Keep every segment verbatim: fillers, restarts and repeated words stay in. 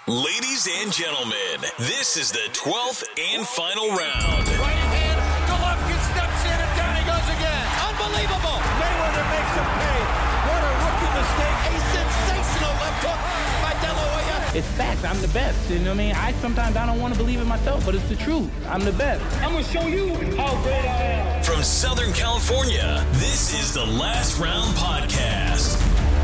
Ladies and gentlemen, this is the twelfth and final round. Right hand, Golovkin steps in and down he goes again. Unbelievable. Mayweather makes him pay. What a rookie mistake. A sensational left hook by De La Hoya. It's facts. I'm the best. You know what I mean? I sometimes I don't want to believe it myself, but it's the truth. I'm the best. I'm going to show you how great I am. From Southern California, this is the Last Round Podcast.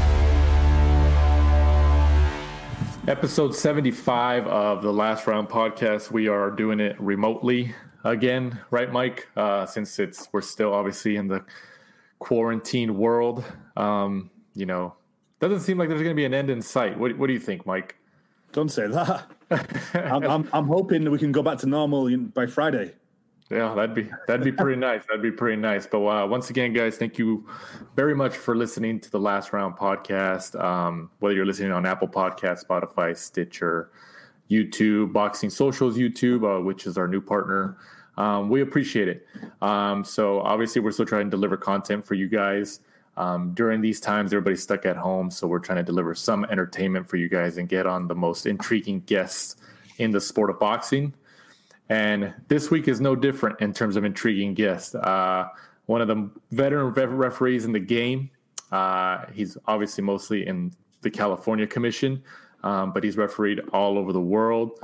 Episode seventy-five of the Last Round Podcast. We are doing it remotely again, right, Mike? Uh, since it's we're still obviously in the quarantine world. Um, you know, doesn't seem like there's going to be an end in sight. What, what do you think, Mike? Don't say that. I'm, I'm, I'm hoping that we can go back to normal by Friday. Yeah, that'd be that'd be pretty nice. That'd be pretty nice. But uh, once again, guys, thank you very much for listening to the Last Round Podcast. Um, whether you're listening on Apple Podcasts, Spotify, Stitcher, YouTube, Boxing Socials YouTube, uh, which is our new partner, um, we appreciate it. Um, so obviously, we're still trying to deliver content for you guys. Um, during these times, everybody's stuck at home, so we're trying to deliver some entertainment for you guys and get on the most intriguing guests in the sport of boxing. And this week is no different in terms of intriguing guests. Uh, one of the veteran referees in the game. Uh, he's obviously mostly in the California Commission, um, but he's refereed all over the world.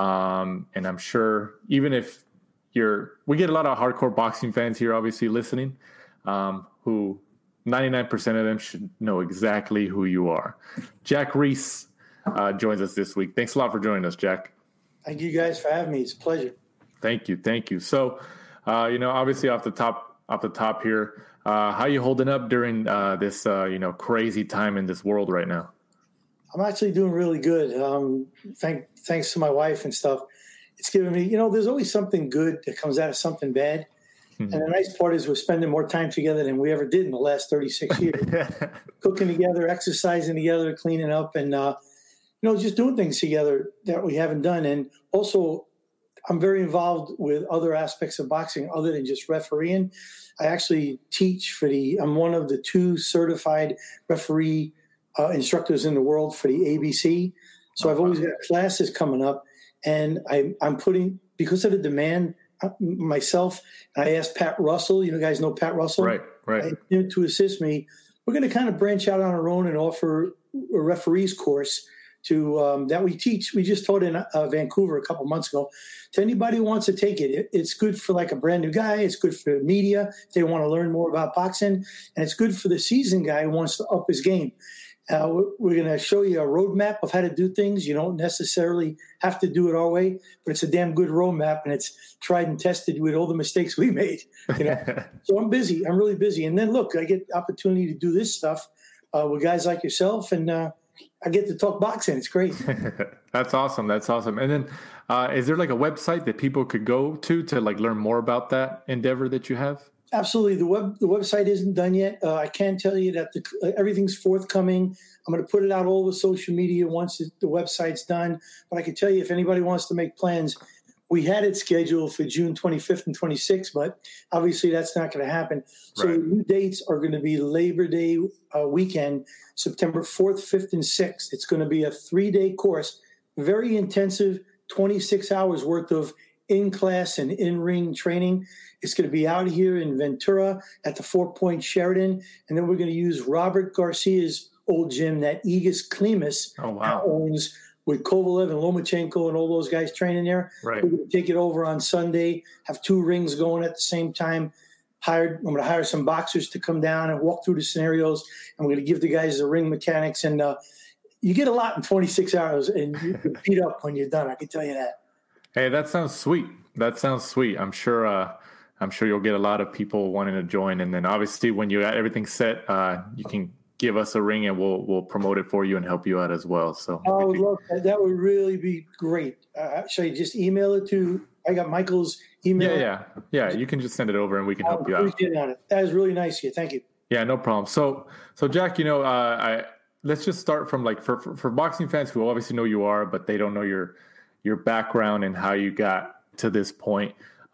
Um, and I'm sure even if you're, we get a lot of hardcore boxing fans here, obviously listening, um, who ninety-nine percent of them should know exactly who you are. Jack Reese uh, joins us this week. Thanks a lot for joining us, Jack. Thank you guys for having me. It's a pleasure. Thank you. Thank you. So, uh, you know, obviously off the top, off the top here, uh, how you holding up during uh, this, uh, you know, crazy time in this world right now? I'm actually doing really good. Um, thank, thanks to my wife and stuff. It's giving me, you know, there's always something good that comes out of something bad. Mm-hmm. And the nice part is we're spending more time together than we ever did in the last thirty-six years. Cooking together, exercising together, cleaning up, and, uh, you know, just doing things together that we haven't done. And also, I'm very involved with other aspects of boxing other than just refereeing. I actually teach for the, I'm one of the two certified referee uh, instructors in the world for the A B C. So I've always got classes coming up, and I, I'm putting, because of the demand, uh, myself, I asked Pat Russell, you know, guys know Pat Russell? Right, right. Him to assist me. We're going to kind of branch out on our own and offer a referee's course to um, that we teach. We just taught in uh, Vancouver a couple months ago. To anybody who wants to take it, it, it's good for like a brand new guy. It's good for media if they want to learn more about boxing, and it's good for the seasoned guy who wants to up his game. Uh, we're we're going to show you a roadmap of how to do things. You don't necessarily have to do it our way, but it's a damn good roadmap, and it's tried and tested with all the mistakes we made. You know? So I'm busy. I'm really busy. And then look, I get the opportunity to do this stuff uh, with guys like yourself, and uh, I get to talk boxing. It's great. That's awesome. That's awesome. And then uh, is there like a website that people could go to to like learn more about that endeavor that you have? Absolutely. The web the website isn't done yet. Uh, I can tell you that the, uh, everything's forthcoming. I'm going to put it out all over social media once it, the website's done. But I can tell you, if anybody wants to make plans, we had it scheduled for June twenty-fifth and twenty-sixth, but obviously that's not going to happen. So right. The new dates are going to be Labor Day uh, weekend, September fourth, fifth, and sixth. It's going to be a three-day course, very intensive, twenty-six hours worth of in-class and in-ring training. It's going to be out here in Ventura at the Four Point Sheraton, and then we're going to use Robert Garcia's old gym that Egis Klimas oh, wow. owns, with Kovalev and Lomachenko and all those guys training there. Right. We're going to take it over on Sunday, have two rings going at the same time. Hired, I'm going to hire some boxers to come down and walk through the scenarios, and we're going to give the guys the ring mechanics. And uh, you get a lot in twenty-six hours, and you can beat up when you're done. I can tell you that. Hey, that sounds sweet. That sounds sweet. I'm sure uh, I'm sure you'll get a lot of people wanting to join. And then obviously when you got everything set, uh, you can give us a ring and we'll we'll promote it for you and help you out as well. So I would love that. That would really be great. Uh, should I just email it to? I got Michael's email. Yeah, yeah, yeah. You can just send it over and we can help you out. On it. That is really nice of you. Thank you. Yeah, no problem. So, so Jack, you know, uh, I let's just start from like for, for for boxing fans who obviously know you are, but they don't know your your background and how you got to this point.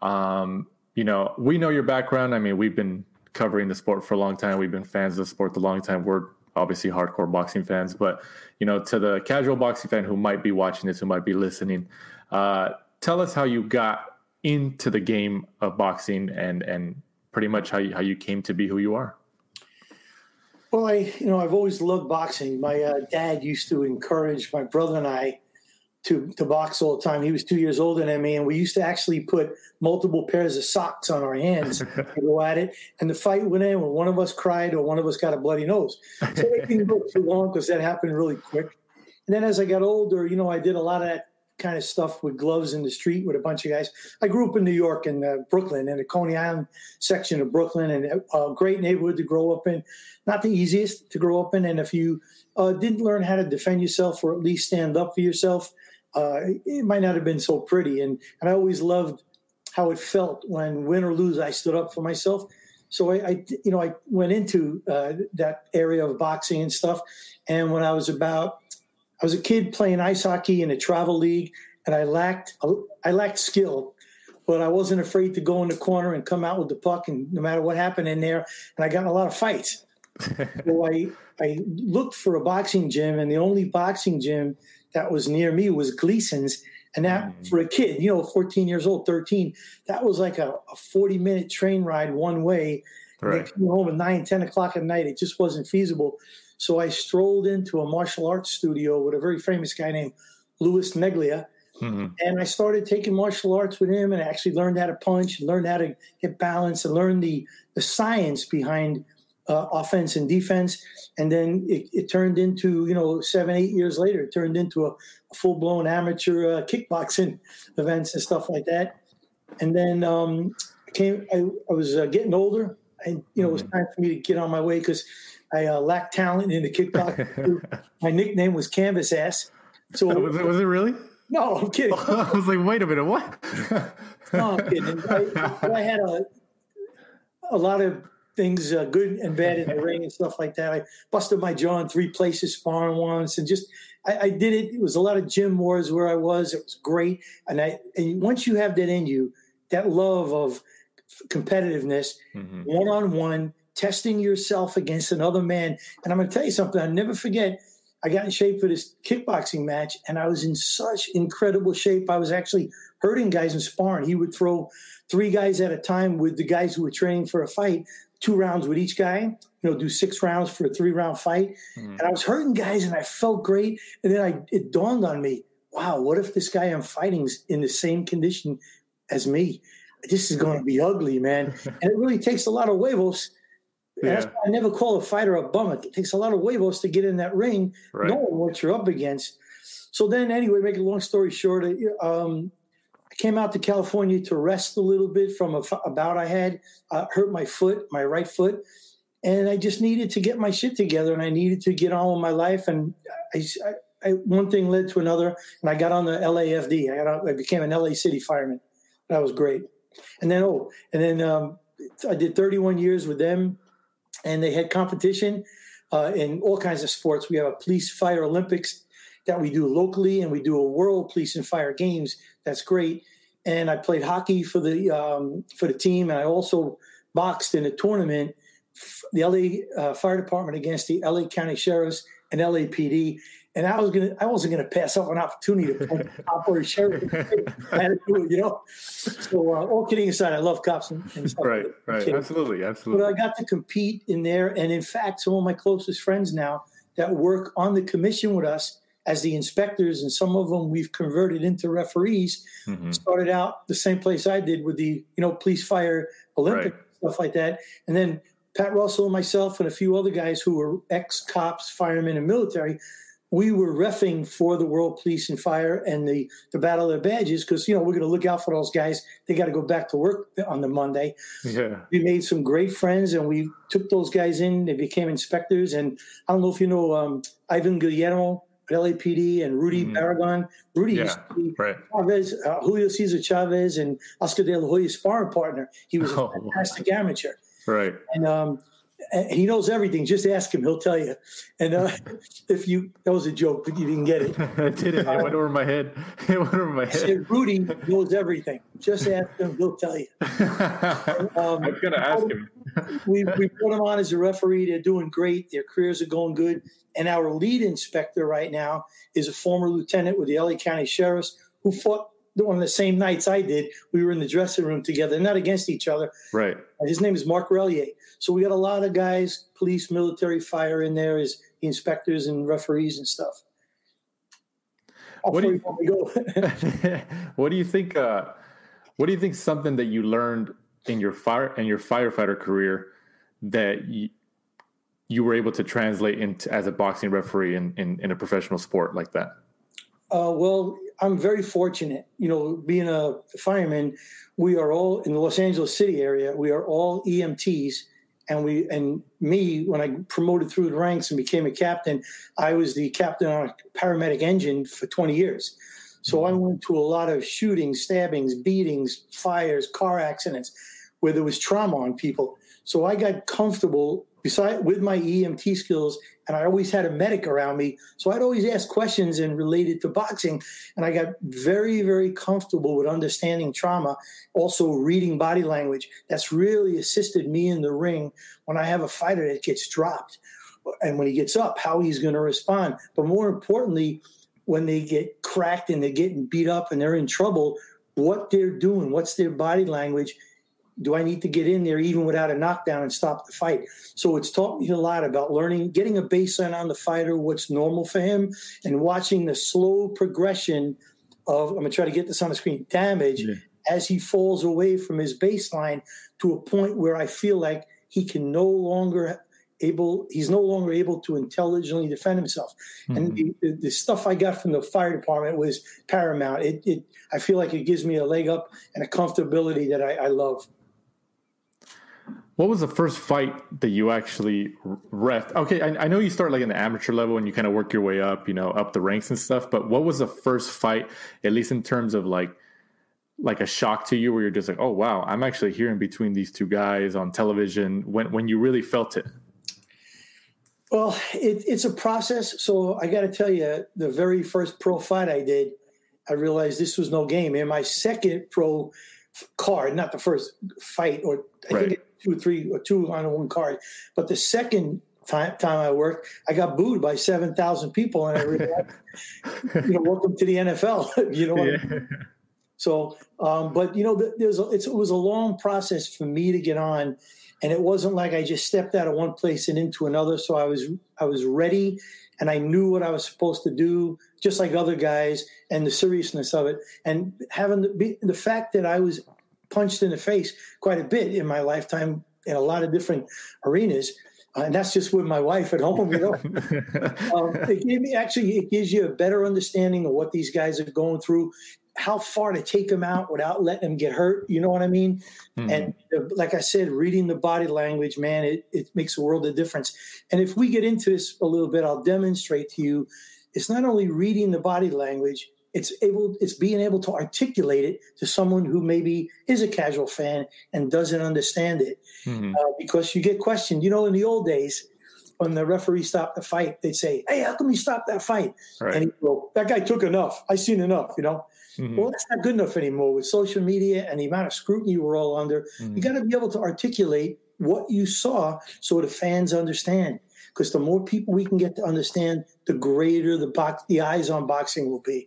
Um, you know, we know your background. I mean, we've been covering the sport for a long time. We've been fans of the sport a long time. We're obviously hardcore boxing fans, but, you know, to the casual boxing fan who might be watching this, who might be listening, uh, tell us how you got into the game of boxing and, and pretty much how you, how you came to be who you are. Well, I, you know, I've always loved boxing. My uh, dad used to encourage my brother and I to, to box all the time. He was two years older than me, and we used to actually put multiple pairs of socks on our hands and go at it. And the fight went in when one of us cried or one of us got a bloody nose. So it didn't go too long because that happened really quick. And then as I got older, you know, I did a lot of that kind of stuff with gloves in the street with a bunch of guys. I grew up in New York and uh, Brooklyn, in the Coney Island section of Brooklyn, and a great neighborhood to grow up in. Not the easiest to grow up in. And if you uh, didn't learn how to defend yourself or at least stand up for yourself, uh, it might not have been so pretty. And, and I always loved how it felt when, win or lose, I stood up for myself. So I, I you know, I went into uh, that area of boxing and stuff. And when I was about I was a kid playing ice hockey in a travel league, and I lacked I lacked skill, but I wasn't afraid to go in the corner and come out with the puck, and no matter what happened in there, and I got in a lot of fights. So I I looked for a boxing gym, and the only boxing gym that was near me was Gleason's, and that mm. for a kid, you know, fourteen years old, thirteen, that was like a, a forty-minute train ride one way. Right. And they came home at nine, ten o'clock at night. It just wasn't feasible. So I strolled into a martial arts studio with a very famous guy named Louis Neglia. Mm-hmm. And I started taking martial arts with him, and I actually learned how to punch and learned how to get balance and learn the, the science behind uh, offense and defense. And then it, it turned into, you know, seven, eight years later, it turned into a, a full-blown amateur uh, kickboxing events and stuff like that. And then um, came, I, I was uh, getting older, and, you know, mm-hmm. it was time for me to get on my way because I uh, lacked talent in the kickboxing. My nickname was Canvas Ass. So was it? Was it really? No, I'm kidding. I was like, wait a minute, what? No, I'm kidding. I, I had a a lot of things, uh, good and bad, in the ring and stuff like that. I busted my jaw in three places sparring once, and just I, I did it. It was a lot of gym wars where I was. It was great, and I and once you have that in you, that love of competitiveness, mm-hmm. one on one. Testing yourself against another man. And I'm going to tell you something. I'll never forget. I got in shape for this kickboxing match, and I was in such incredible shape. I was actually hurting guys in sparring. He would throw three guys at a time with the guys who were training for a fight, two rounds with each guy, you know, do six rounds for a three-round fight. Mm. And I was hurting guys, and I felt great. And then I, it dawned on me, wow, what if this guy I'm fighting is in the same condition as me? This is going to be ugly, man. And it really takes a lot of huevos. Yeah. That's why I never call a fighter a bum. It takes a lot of huevos to get in that ring, right. knowing what you're up against. So then, anyway, make a long story short, um, I came out to California to rest a little bit from a, a bout I had. Uh, hurt my foot, my right foot, and I just needed to get my shit together, and I needed to get on with my life. And I, I, I, one thing led to another, and I got on the L A F D. I, got on, I became an L A City fireman. That was great. And then, oh, and then um, I did thirty-one years with them. And they had competition uh, in all kinds of sports. We have a police fire Olympics that we do locally, and we do a world police and fire games. That's great. And I played hockey for the um, for the team, and I also boxed in a tournament, the L A uh, Fire Department against the L A County Sheriffs and L A P D. And I was gonna, I wasn't gonna pass up an opportunity to play operator sheriff. I had to do it, you know. So uh, all kidding aside, I love cops and, and stuff. Right, right, absolutely, absolutely. But I got to compete in there, and in fact, some of my closest friends now that work on the commission with us as the inspectors, and some of them we've converted into referees. Mm-hmm. Started out the same place I did with the, you know, police, fire, Olympic right. stuff like that, and then Pat Russell, myself, and a few other guys who were ex-cops, firemen, and military. We were reffing for the World Police and Fire and the, the Battle of the Badges because, you know, we're going to look out for those guys. They got to go back to work on the Monday. Yeah. We made some great friends, and we took those guys in. They became inspectors. And I don't know if you know um, Ivan Guillermo at L A P D and Rudy mm. Barragan. Rudy yeah, used to be right. Chavez, uh, Julio Cesar Chavez and Oscar De La Hoya's sparring partner. He was a oh, fantastic amateur. Right. And um, And he knows everything. Just ask him; he'll tell you. And uh, if you that was a joke, but you didn't get it. I didn't. It went over my head. It went over my head. Said, Rudy knows everything. Just ask him; he'll tell you. Um, I'm gonna ask him. we we put them on as a referee. They're doing great. Their careers are going good. And our lead inspector right now is a former lieutenant with the L A County Sheriffs who fought on the same nights I did. We were in the dressing room together, not against each other. Right. His name is Mark Relier. So we got a lot of guys, police, military, fire in there as the inspectors and referees and stuff. What do, you, what do you think? Uh, what do you think? Something that you learned in your fire in your firefighter career that you, you were able to translate into as a boxing referee in, in, in a professional sport like that? Uh, well, I'm very fortunate. You know, being a fireman, we are all in the Los Angeles City area. We are all E M Ts, and we and me when I promoted through the ranks and became a captain, I was the captain on a paramedic engine for twenty years. So I went to a lot of shootings, stabbings, beatings, fires, car accidents, where there was trauma on people. So I got comfortable beside with my E M T skills, and I always had a medic around me. So I'd always ask questions and related to boxing, and I got very, very comfortable with understanding trauma, also reading body language. That's really assisted me in the ring when I have a fighter that gets dropped, and when he gets up, how he's going to respond. But more importantly, when they get cracked and they're getting beat up and they're in trouble, what they're doing, what's their body language. Do I need to get in there even without a knockdown and stop the fight? So it's taught me a lot about learning, getting a baseline on the fighter, what's normal for him, and watching the slow progression of, I'm going to try to get this on the screen, damage yeah. as he falls away from his baseline to a point where I feel like he can no longer able, he's no longer able to intelligently defend himself. Mm-hmm. And the, the, the stuff I got from the fire department was paramount. It, it I feel like it gives me a leg up and a comfortability that I, I love. What was the first fight that you actually reffed? Okay, I, I know you start like in the amateur level and you kind of work your way up, you know, up the ranks and stuff. But what was the first fight, at least in terms of like, like a shock to you, where you're just like, oh wow, I'm actually hearing between these two guys on television? When when you really felt it? Well, it, it's a process. So I got to tell you, the very first pro fight I did, I realized this was no game. In my second pro card, not the first fight, or I right. think it, two or three or two on one card, but the second time, time I worked, I got booed by seven thousand people, and I realized, you know, welcome to the N F L. You know, yeah. I mean? So, um, but you know, there's a, it's, it was a long process for me to get on, and it wasn't like I just stepped out of one place and into another. So I was I was ready, and I knew what I was supposed to do, just like other guys, and the seriousness of it, and having the the fact that I was punched in the face quite a bit in my lifetime in a lot of different arenas. Uh, and that's just with my wife at home, you know. um, it gave me, actually, it gives you a better understanding of what these guys are going through, how far to take them out without letting them get hurt. You know what I mean? Mm-hmm. And uh, like I said, reading the body language, man, it, it makes a world of difference. And if we get into this a little bit, I'll demonstrate to you, it's not only reading the body language, It's able. It's being able to articulate it to someone who maybe is a casual fan and doesn't understand it, mm-hmm. uh, because you get questioned. You know, in the old days, when the referee stopped the fight, they'd say, "Hey, how come you stopped that fight?" Right. And he'd go, "That guy took enough. I seen enough." You know, mm-hmm. Well, that's not good enough anymore with social media and the amount of scrutiny we're all under. Mm-hmm. You got to be able to articulate what you saw so the fans understand. Because the more people we can get to understand, the greater the box, the eyes on boxing will be.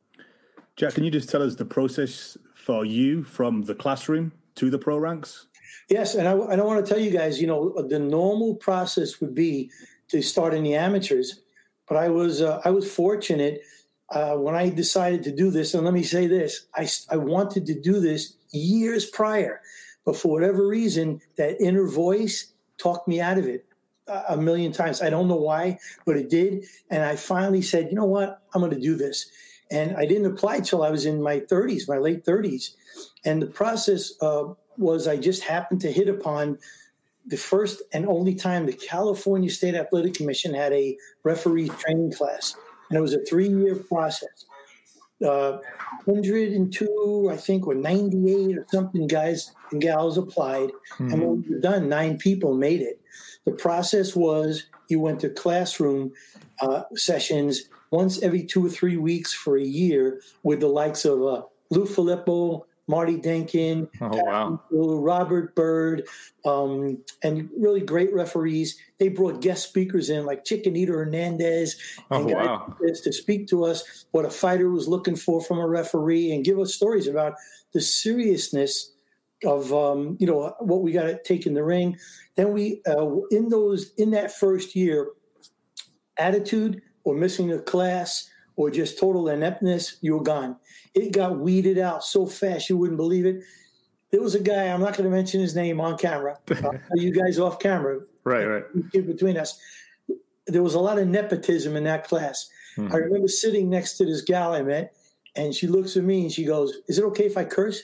Jack, can you just tell us the process for you from the classroom to the pro ranks? Yes, and I, I don't want to tell you guys, you know, the normal process would be to start in the amateurs, but I was uh, I was fortunate uh, when I decided to do this. And let me say this, I, I wanted to do this years prior, but for whatever reason, that inner voice talked me out of it a million times. I don't know why, but it did. And I finally said, you know what, I'm going to do this. And I didn't apply till I was in my thirties, my late thirties. And the process uh, was I just happened to hit upon the first and only time the California State Athletic Commission had a referee training class. And it was a three-year process. uh, one hundred two, I think, or ninety-eight or something guys and gals applied. Mm-hmm. And when we were done, nine people made it. The process was you went to classroom uh, sessions once every two or three weeks for a year with the likes of uh, Lou Filippo, Marty Denkin, oh, wow. Robert Bird, um, and really great referees. They brought guest speakers in like Chiquinito Hernandez and oh, guys wow. to speak to us what a fighter was looking for from a referee and give us stories about the seriousness of um, you know what we got to take in the ring. Then we uh, in those in that first year, attitude or missing a class or just total ineptness, you were gone. It got weeded out so fast you wouldn't believe it. There was a guy, I'm not going to mention his name on camera. Uh, you guys off camera. Right, right. Between us. There was a lot of nepotism in that class. Mm-hmm. I remember sitting next to this gal I met, and she looks at me and she goes, "Is it okay if I curse?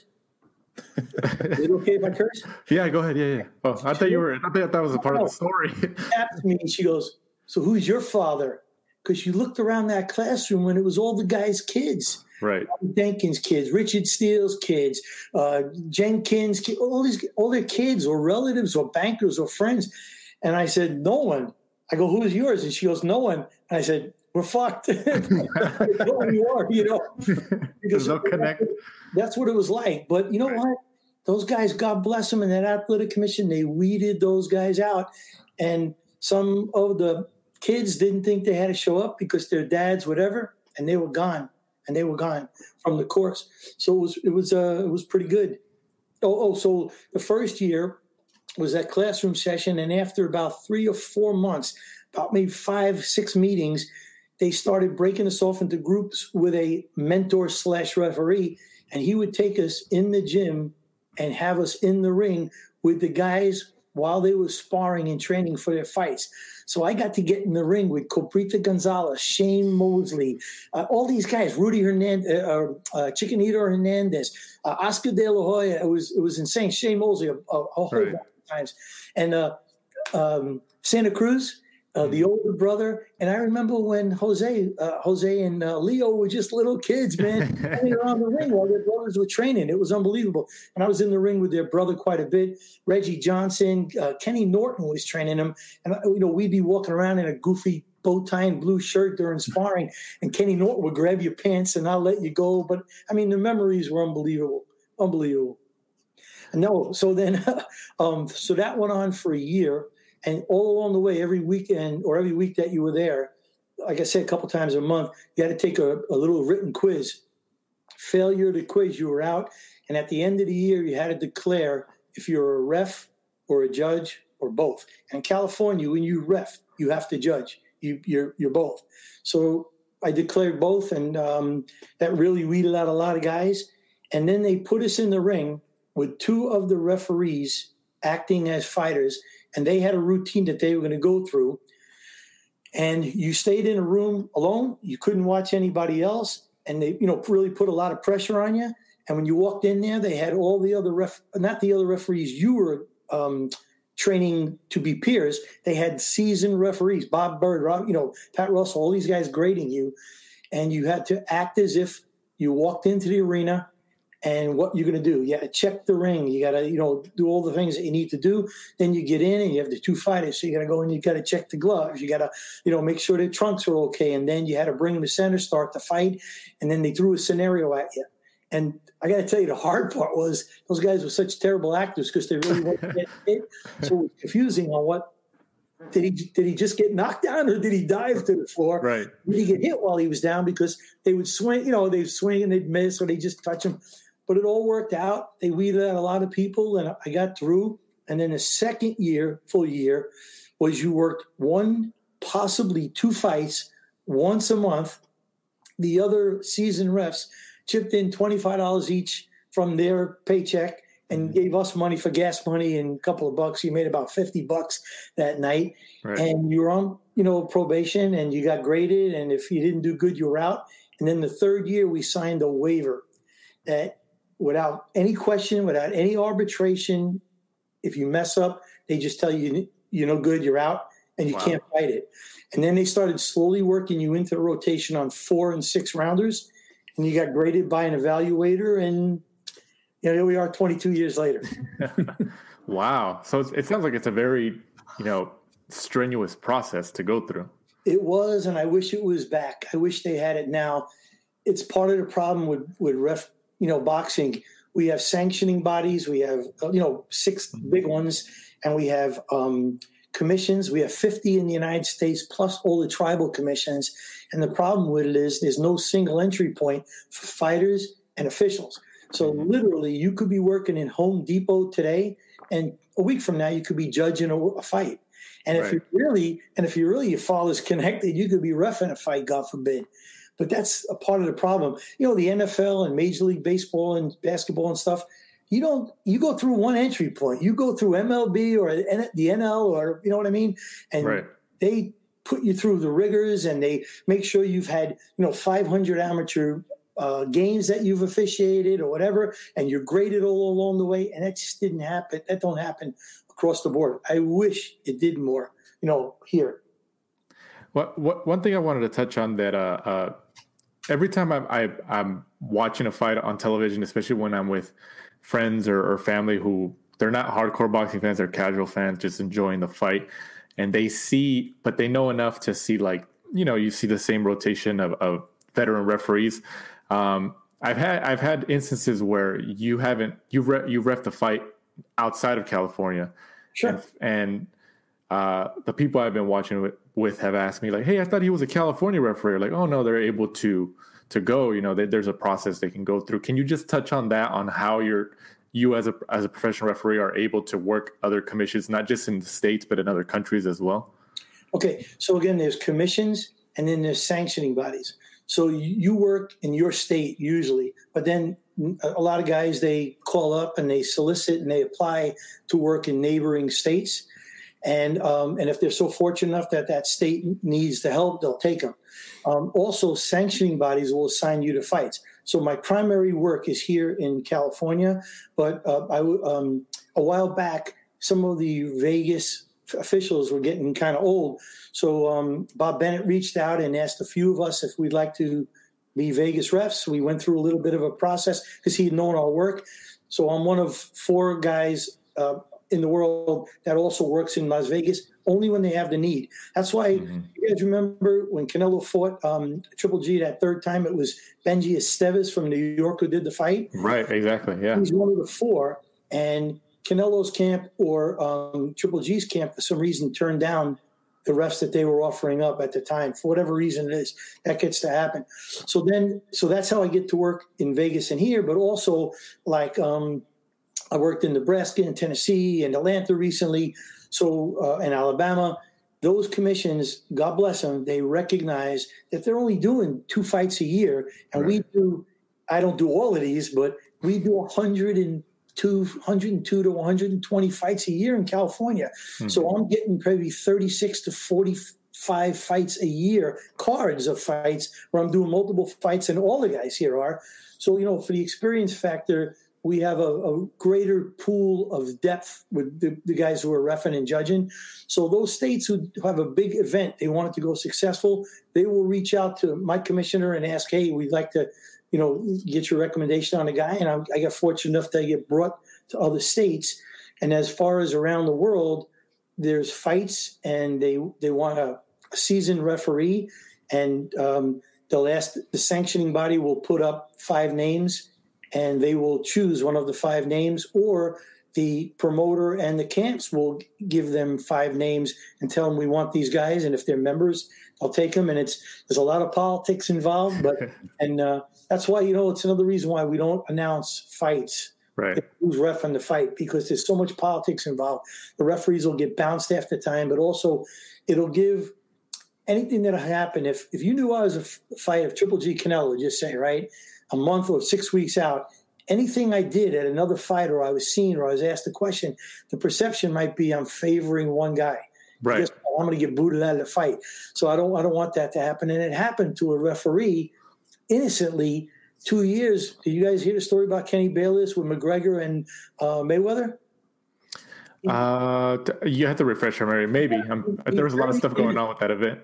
Is it okay if I curse?" Yeah, go ahead. Yeah, yeah. Oh, I thought you were, I thought that was a part of the story. She tapped me and she goes, "So who's your father?" Because she looked around that classroom when it was all the guys' kids. Right. Jenkins' kids, Richard Steele's kids, uh, Jenkins' kids, all these, all their kids or relatives or bankers or friends. And I said, "No one." I go, "Who's yours?" And she goes, "No one." And I said, "We're fucked." You are, you know. There's no connect. That's what it was like. But you know right. what? Those guys, God bless them, in that athletic commission, they weeded those guys out. And some of the kids didn't think they had to show up because their dads, whatever, and they were gone. And they were gone from the course. So it was it was uh, it was pretty good. Oh, oh, so the first year was that classroom session, and after about three or four months, about maybe five, six meetings, they started breaking us off into groups with a mentor slash referee, and he would take us in the gym and have us in the ring with the guys while they were sparring and training for their fights. So I got to get in the ring with Cobrita Gonzalez, Shane Mosley, uh, all these guys, Rudy Hernandez, uh, uh, Chiquinito Hernandez, uh, Oscar De La Hoya. It was it was insane. Shane Mosley a, a, a whole right. bunch of times, and uh, um, Santa Cruz, uh, the older brother. And I remember when Jose, uh, Jose and uh, Leo were just little kids, man, running around the ring while their brothers were training. It was unbelievable. And I was in the ring with their brother quite a bit. Reggie Johnson, uh, Kenny Norton was training them. And, you know, we'd be walking around in a goofy bow tie and blue shirt during sparring. And Kenny Norton would grab your pants and I'll let you go. But, I mean, the memories were unbelievable. Unbelievable. No, so then, um, so that went on for a year. And all along the way, every weekend or every week that you were there, like I said, a couple times a month, you had to take a, a little written quiz. Failure to quiz, you were out. And at the end of the year, you had to declare if you're a ref or a judge or both. And in California, when you ref, you have to judge. You, you're, you're both. So I declared both, and um, that really weeded out a lot of guys. And then they put us in the ring with two of the referees acting as fighters, and they had a routine that they were going to go through. And you stayed in a room alone. You couldn't watch anybody else. And they, you know, really put a lot of pressure on you. And when you walked in there, they had all the other ref, not the other referees you were um, training to be peers. They had seasoned referees, Bob Bird, Rob, you know, Pat Russell, all these guys grading you. And you had to act as if you walked into the arena. And what you're going to do, you got to check the ring. You got to, you know, do all the things that you need to do. Then you get in and you have the two fighters. So you got to go and you got to check the gloves. You got to, you know, make sure their trunks are okay. And then you had to bring them to center, start the fight. And then they threw a scenario at you. And I got to tell you, the hard part was those guys were such terrible actors because they really wanted to get hit. So it was confusing on what, did he did he just get knocked down or did he dive to the floor? Right. Did he get hit while he was down? Because they would swing, you know, they'd swing and they'd miss or they just touch him. But it all worked out. They weeded out a lot of people, and I got through. And then the second year, full year, was you worked one, possibly two fights once a month. The other seasoned refs chipped in twenty-five dollars each from their paycheck and gave us money for gas money and a couple of bucks. You made about fifty bucks that night. Right. And you were on, you know, probation, and you got graded. And if you didn't do good, you were out. And then the third year, we signed a waiver that without any question, without any arbitration, if you mess up, they just tell you, you're no good, you're out, and you wow. can't fight it. And then they started slowly working you into the rotation on four and six rounders. and you got graded by an evaluator, and you know, here we are twenty-two years later. Wow. So it's, it sounds like it's a very, you know, strenuous process to go through. It was, and I wish it was back. I wish they had it now. It's part of the problem with, with ref, you know, boxing. We have sanctioning bodies. We have, you know, six big ones, and we have um, commissions. We have fifty in the United States, plus all the tribal commissions. And the problem with it is there's no single entry point for fighters and officials. So literally, you could be working in Home Depot today, and a week from now, you could be judging a, a fight. And if right. you really, and if you really your father's connected, you could be reffing a fight, God forbid. But that's a part of the problem. You know, the N F L and Major League Baseball and basketball and stuff. You don't. You go through one entry point. You go through M L B or the N L, or you know what I mean. And right. they put you through the rigors, and they make sure you've had you know five hundred amateur uh, games that you've officiated or whatever, and you're graded all along the way. And that just didn't happen. That don't happen across the board. I wish it did more, you know, here. What, what one thing I wanted to touch on that uh, uh, every time I'm, I, I'm watching a fight on television, especially when I'm with friends or, or family who they're not hardcore boxing fans, they're casual fans, just enjoying the fight, and they see, but they know enough to see, like, you know, you see the same rotation of, of veteran referees. Um, I've had I've had instances where you haven't you've re, you've reffed the fight outside of California. Sure. And, and uh, the people I've been watching with, with have asked me, like, hey, I thought he was a California referee. Like, oh, no, they're able to to go. You know, they, there's a process they can go through. Can you just touch on that, on how you're, you as a as a professional referee are able to work other commissions, not just in the States, but in other countries as well? Okay. So, again, there's commissions and then there's sanctioning bodies. So you work in your state usually, but then a lot of guys, they call up and they solicit and they apply to work in neighboring states. And um, and if they're so fortunate enough that that state needs the help, they'll take them. Um, also, sanctioning bodies will assign you to fights. So my primary work is here in California, but uh, I um, a while back, some of the Vegas officials were getting kind of old. So um, Bob Bennett reached out and asked a few of us if we'd like to be Vegas refs. We went through a little bit of a process because he'd known our work. So I'm one of four guys uh, in the world that also works in Las Vegas, only when they have the need. That's why mm-hmm. you guys remember when Canelo fought um, Triple G that third time, it was Benji Esteves from New York who did the fight. Right, exactly, yeah. He's one of the four, and Canelo's camp or um, Triple G's camp for some reason turned down the refs that they were offering up at the time. For whatever reason it is, that gets to happen. So then, so that's how I get to work in Vegas and here, but also like um, I worked in Nebraska and Tennessee and Atlanta recently, so uh, in Alabama. Those commissions, God bless them, they recognize that they're only doing two fights a year, and right. we do, I don't do all of these, but we do one hundred two to one hundred twenty fights a year in California. Mm-hmm. So I'm getting probably thirty-six to forty-five fights a year, cards of fights where I'm doing multiple fights, and all the guys here are. So, you know, for the experience factor, we have a, a greater pool of depth with the, the guys who are reffing and judging. So those states who have a big event, they want it to go successful, they will reach out to my commissioner and ask, hey, we'd like to, you know, get your recommendation on a guy. And I, I got fortunate enough to get brought to other states. And as far as around the world, there's fights and they, they want a, a seasoned referee, and um, they'll ask, the sanctioning body will put up five names and they will choose one of the five names, or the promoter and the camps will give them five names and tell them we want these guys. And if they're members, I'll take them. And it's, there's a lot of politics involved, but, and uh, that's why, you know, it's another reason why we don't announce fights. Right. Who's reffing the fight, because there's so much politics involved. The referees will get bounced after time, but also it'll give anything that'll happen. If, if you knew I was a f- fight of Triple G Canelo, just say, right, a month or six weeks out, anything I did at another fight, or I was seen, or I was asked a question, the perception might be I'm favoring one guy. Right. Guess what? I'm going to get booted out of the fight. So I don't, I don't want that to happen. And it happened to a referee innocently two years. Did you guys hear the story about Kenny Bayless with McGregor and uh, Mayweather? Uh, you have to refresh your memory. Maybe. Um, there was a lot of stuff going on with that event.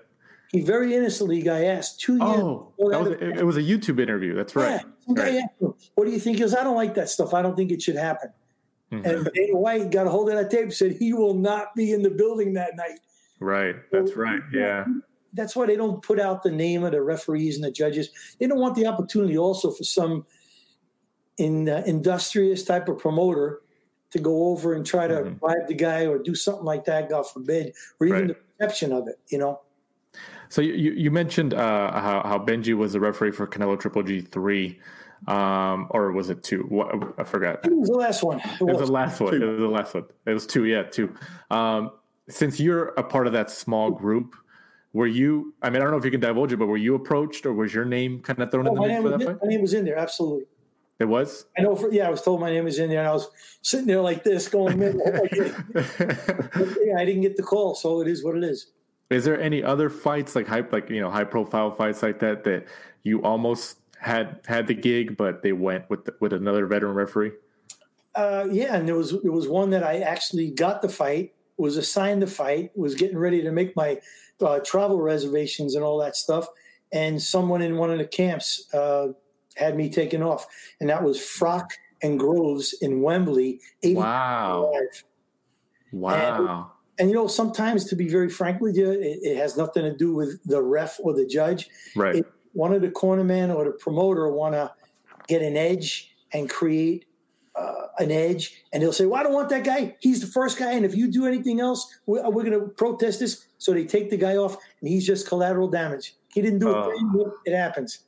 he very innocently got asked two years. Oh, that was a, it was a YouTube interview. That's right. Yeah, some guy right. asked him, what do you think? He goes, I don't like that stuff. I don't think it should happen. Mm-hmm. And Dana White got a hold of that tape and said he will not be in the building that night. Right. That's so, right. Yeah. That's why they don't put out the name of the referees and the judges. They don't want the opportunity also for some in uh, industrious type of promoter to go over and try to mm-hmm. bribe the guy or do something like that, God forbid, or even right. the perception of it, you know? So you, you mentioned uh, how, how Benji was the referee for Canelo Triple G three, um, or was it two? What, I forgot. It was the last one. It, it was was the last one. Two. It was the last one. It was two, yeah, two. Um, since you're a part of that small group, were you, I mean, I don't know if you can divulge it, but were you approached or was your name kind of thrown oh, in the mix for that in, fight? My name was in there, absolutely. It was? I know. For, yeah, I was told my name was in there, and I was sitting there like this, going, "Man, yeah, I didn't get the call, so it is what it is." Is there any other fights like high, like you know, high profile fights like that that you almost had had the gig, but they went with the, with another veteran referee? Uh, yeah, and there was there was one that I actually got the fight, was assigned the fight, was getting ready to make my uh, travel reservations and all that stuff, and someone in one of the camps. Uh, had me taken off, and that was Frock and Groves in Wembley. Wow. Wow. And, and, you know, sometimes, to be very frank with you, it, it has nothing to do with the ref or the judge. Right. It, one of the cornermen or the promoter want to get an edge and create uh, an edge, and they'll say, well, I don't want that guy. He's the first guy, and if you do anything else, we're, we're going to protest this. So they take the guy off, and he's just collateral damage. He didn't do uh. it. It happens.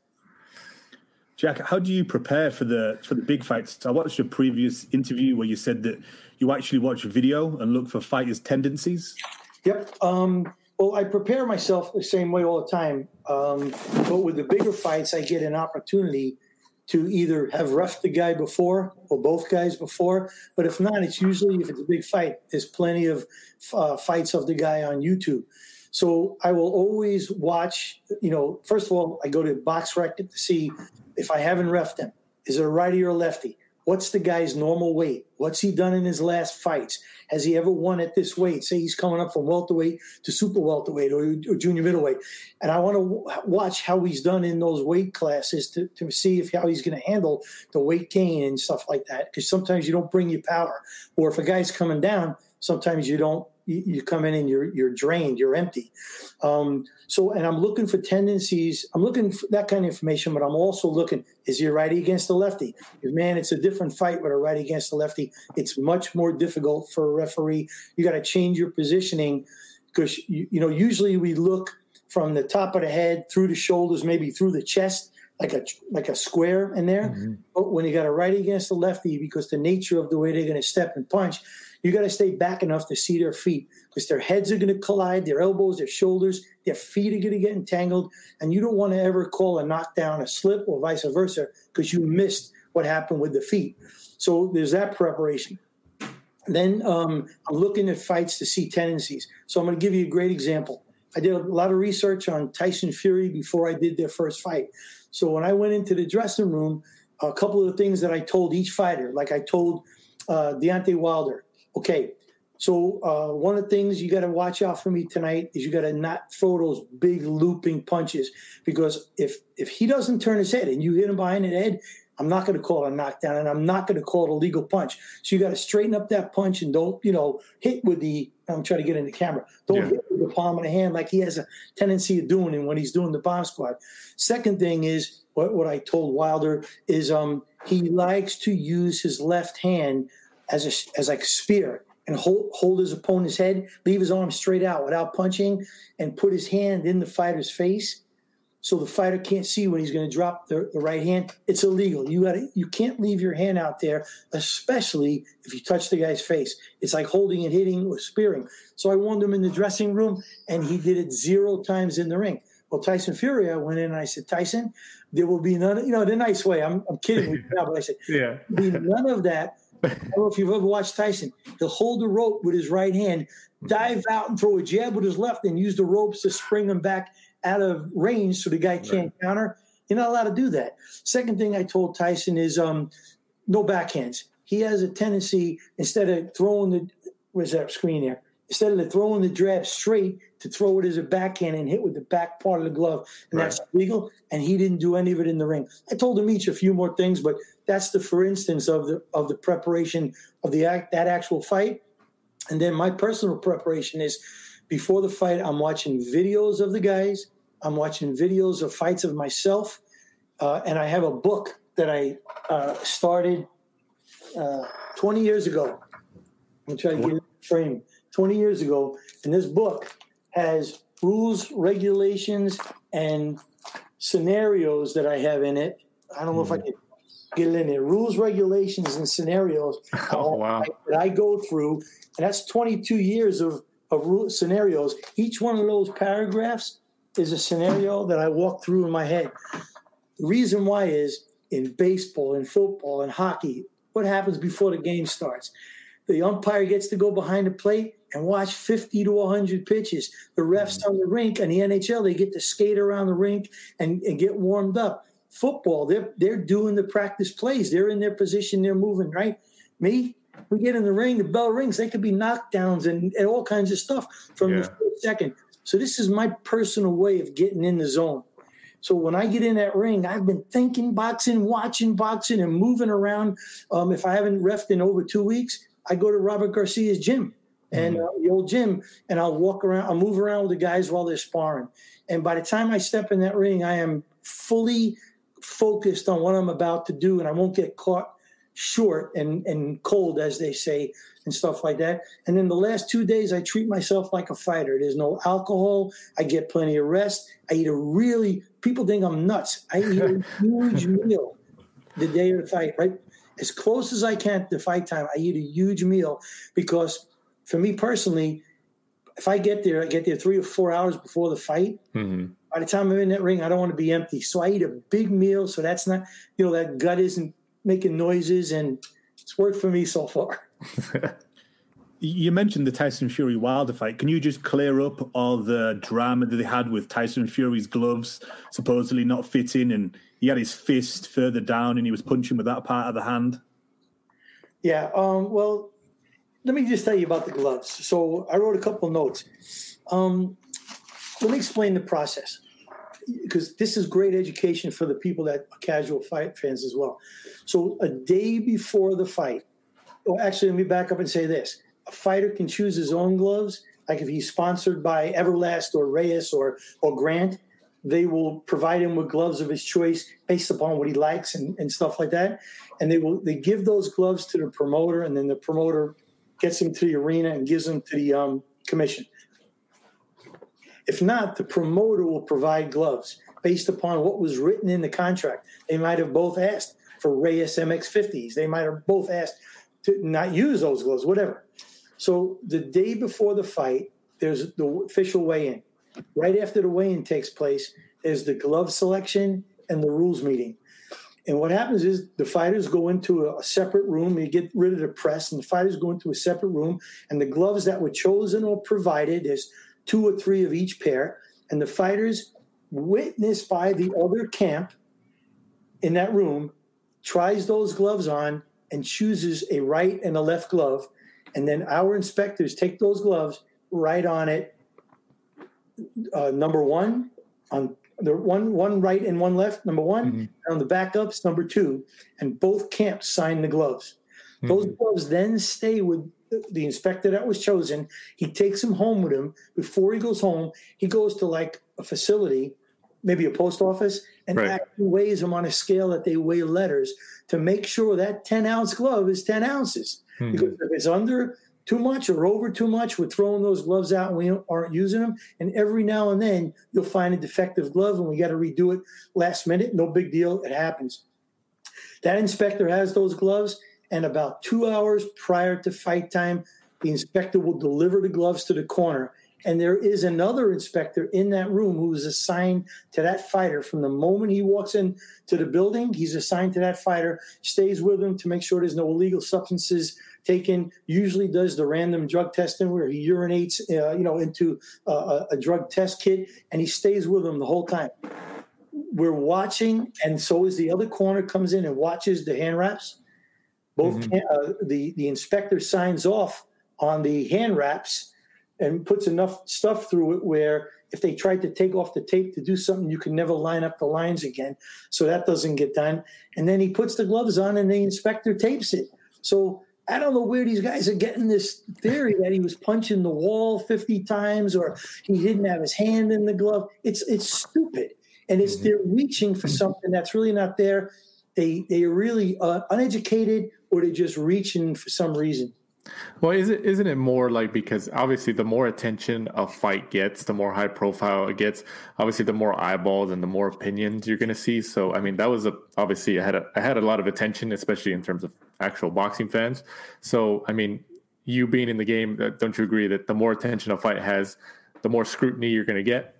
Jack, how do you prepare for the for the big fights? I watched your previous interview where you said that you actually watch video and look for fighters' tendencies. Yep. Um, well, I prepare myself the same way all the time. Um, but with the bigger fights, I get an opportunity to either have reffed the guy before or both guys before. But if not, it's usually, if it's a big fight, there's plenty of uh, fights of the guy on YouTube. So I will always watch, you know, first of all, I go to BoxRec to see if I haven't reffed him. Is it a righty or a lefty? What's the guy's normal weight? What's he done in his last fights? Has he ever won at this weight? Say he's coming up from welterweight to super welterweight or, or junior middleweight. And I want to w- watch how he's done in those weight classes to, to see if how he's going to handle the weight gain and stuff like that. Because sometimes you don't bring your power. Or if a guy's coming down, sometimes you don't. You come in and you're you're drained, you're empty. Um, so, and I'm looking for tendencies. I'm looking for that kind of information, but I'm also looking, is he a righty against a lefty? Because, man, it's a different fight with a righty against a lefty. It's much more difficult for a referee. You got to change your positioning because, you, you know, usually we look from the top of the head through the shoulders, maybe through the chest, like a like a square in there. Mm-hmm. But when you got a righty against a lefty, because the nature of the way they're going to step and punch, you got to stay back enough to see their feet because their heads are going to collide, their elbows, their shoulders, their feet are going to get entangled, and you don't want to ever call a knockdown a slip or vice versa because you missed what happened with the feet. So there's that preparation. Then um, I'm looking at fights to see tendencies. So I'm going to give you a great example. I did a lot of research on Tyson Fury before I did their first fight. So when I went into the dressing room, a couple of the things that I told each fighter, like I told uh, Deontay Wilder, okay, so uh, one of the things you got to watch out for me tonight is you got to not throw those big looping punches because if if he doesn't turn his head and you hit him behind the head, I'm not going to call it a knockdown and I'm not going to call it a legal punch. So you got to straighten up that punch and don't, you know, hit with the, I'm trying to get in the camera, don't yeah. hit with the palm of the hand like he has a tendency of doing and when he's doing the bomb squad. Second thing is what, what I told Wilder is um, he likes to use his left hand as a, as like a spear and hold, hold his opponent's head, leave his arm straight out without punching, and put his hand in the fighter's face so the fighter can't see when he's going to drop the, the right hand. It's illegal. You got you can't leave your hand out there, especially if you touch the guy's face. It's like holding and hitting or spearing. So I warned him in the dressing room, and he did it zero times in the ring. Well, Tyson Fury, I went in and I said, Tyson, there will be none of, you know, the nice way. I'm, I'm kidding with you now, but I said, yeah. there will be none of that. I don't know if you've ever watched Tyson. He'll hold the rope with his right hand, dive out and throw a jab with his left, and use the ropes to spring him back out of range so the guy can't right. counter. You're not allowed to do that. Second thing I told Tyson is um, no backhands. He has a tendency, instead of throwing the – where's that screen there? instead of throwing the jab straight, to throw it as a backhand and hit with the back part of the glove, and right. that's legal. And he didn't do any of it in the ring. I told him each a few more things, but that's the for instance of the of the preparation of the act that actual fight. And then my personal preparation is before the fight, I'm watching videos of the guys. I'm watching videos of fights of myself, uh, and I have a book that I uh, started uh, twenty years ago. I'm trying to get it frame. twenty years ago, and this book has rules, regulations, and scenarios that I have in it. I don't know mm. if I can get it in there. Rules, regulations, and scenarios oh, wow. that I go through, and that's twenty-two years of, of rule, scenarios. Each one of those paragraphs is a scenario that I walk through in my head. The reason why is in baseball, in football, in hockey, what happens before the game starts? The umpire gets to go behind the plate and watch fifty to one hundred pitches. The refs on the rink and the N H L, they get to skate around the rink and, and get warmed up. Football, they're, they're doing the practice plays. They're in their position. They're moving, right? Me, we get in the ring, the bell rings. They could be knockdowns and, and all kinds of stuff from yeah. the first second. So this is my personal way of getting in the zone. So when I get in that ring, I've been thinking boxing, watching boxing, and moving around. Um, if I haven't reffed in over two weeks, I go to Robert Garcia's gym and uh, the old gym, and I'll walk around, I'll move around with the guys while they're sparring. And by the time I step in that ring, I am fully focused on what I'm about to do, and I won't get caught short and, and cold, as they say, and stuff like that. And then the last two days, I treat myself like a fighter. There's no alcohol. I get plenty of rest. I eat a really, people think I'm nuts. I eat a huge meal the day of the fight, right? As close as I can to fight time, I eat a huge meal because for me personally, if I get there, I get there three or four hours before the fight. Mm-hmm. By the time I'm in that ring, I don't want to be empty. So I eat a big meal. So that's not, you know, that gut isn't making noises, and it's worked for me so far. You mentioned the Tyson Fury Wilder fight. Can you just clear up all the drama that they had with Tyson Fury's gloves supposedly not fitting, and he had his fist further down and he was punching with that part of the hand? Yeah, um, well, let me just tell you about the gloves. So I wrote a couple notes. Um, let me explain the process, because this is great education for the people that are casual fight fans as well. So a day before the fight, or actually let me back up and say this. A fighter can choose his own gloves. Like if he's sponsored by Everlast or Reyes or, or Grant, they will provide him with gloves of his choice based upon what he likes and, and stuff like that. And they will they give those gloves to the promoter, and then the promoter gets them to the arena and gives them to the um, commission. If not, the promoter will provide gloves based upon what was written in the contract. They might have both asked for Reyes M X fifties. They might have both asked to not use those gloves, whatever. So the day before the fight, there's the official weigh-in. Right after the weigh-in takes place, there's the glove selection and the rules meeting. And what happens is the fighters go into a separate room. You get rid of the press, and the fighters go into a separate room. And the gloves that were chosen or provided, there's two or three of each pair. And the fighters, witnessed by the other camp in that room, tries those gloves on and chooses a right and a left glove. And then our inspectors take those gloves, write on it, uh, number one, on the one one right and one left, number one, mm-hmm. and on the backups, number two, and both camps sign the gloves. Mm-hmm. Those gloves then stay with the inspector that was chosen. He takes them home with him. Before he goes home, he goes to like a facility, maybe a post office, and right. actually weighs them on a scale that they weigh letters to make sure that ten-ounce glove is ten ounces. Mm-hmm. Because if it's under too much or over too much, we're throwing those gloves out and we aren't using them. And every now and then you'll find a defective glove and we got to redo it last minute. No big deal. It happens. That inspector has those gloves, and about two hours prior to fight time, the inspector will deliver the gloves to the corner. And there is another inspector in that room who is assigned to that fighter from the moment he walks into the building. He's assigned to that fighter, stays with him to make sure there's no illegal substances taken, usually does the random drug testing where he urinates uh, you know, into uh, a drug test kit, and he stays with him the whole time. We're watching, and so is the other corner comes in and watches the hand wraps. Both mm-hmm. uh, the, the inspector signs off on the hand wraps. and puts enough stuff through it where if they tried to take off the tape to do something, you can never line up the lines again. So that doesn't get done. And then he puts the gloves on and the inspector tapes it. So I don't know where these guys are getting this theory that he was punching the wall fifty times or he didn't have his hand in the glove. It's it's stupid. And it's they're reaching for something that's really not there. They, they are really uh, uneducated, or they're just reaching for some reason. Well, is it, isn't it more like, because obviously the more attention a fight gets, the more high profile it gets, obviously the more eyeballs and the more opinions you're going to see. So, I mean, that was a, obviously I had a, I had a lot of attention, especially in terms of actual boxing fans. So, I mean, you being in the game, don't you agree that the more attention a fight has, the more scrutiny you're going to get?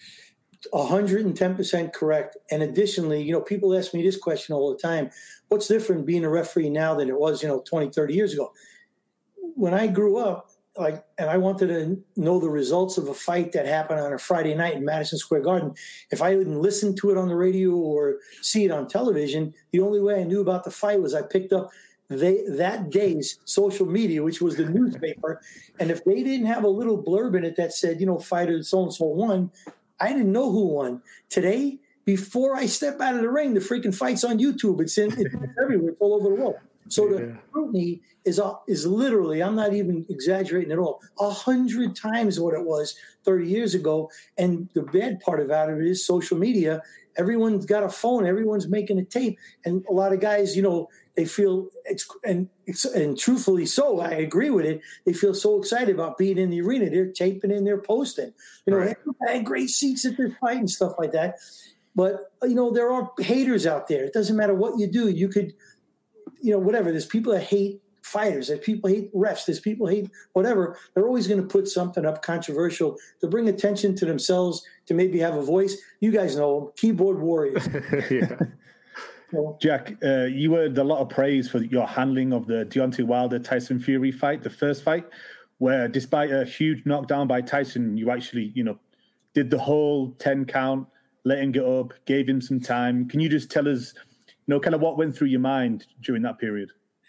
one hundred ten percent correct. And additionally, you know, people ask me this question all the time. What's different being a referee now than it was, you know, twenty, thirty years ago? When I grew up, like, and I wanted to know the results of a fight that happened on a Friday night in Madison Square Garden, if I didn't listen to it on the radio or see it on television, the only way I knew about the fight was I picked up they, that day's social media, which was the newspaper. And if they didn't have a little blurb in it that said, you know, fighter so-and-so won, I didn't know who won. Today, before I step out of the ring, the freaking fight's on YouTube. It's in it's everywhere. It's all over the world. So the scrutiny is is literally, I'm not even exaggerating at all, a hundred times what it was thirty years ago. And the bad part about it is social media. Everyone's got a phone. Everyone's making a tape. And a lot of guys, you know, they feel it's and it's, and truthfully so, I agree with it. They feel so excited about being in the arena. They're taping and they're posting. You know, right. Hey, I had great seats at this fight and stuff like that. But, you know, there are haters out there. It doesn't matter what you do. You could, you know, whatever. There's people that hate fighters. There's people hate refs. There's people hate whatever. They're always going to put something up controversial to bring attention to themselves, to maybe have a voice. You guys know them, keyboard warriors. Yeah. So, Jack, uh, you earned a lot of praise for your handling of the Deontay Wilder-Tyson Fury fight, the first fight, where despite a huge knockdown by Tyson, you actually, you know, did the whole ten count, letting it up, gave him some time. Can you just tell us, you know, kind of what went through your mind during that period?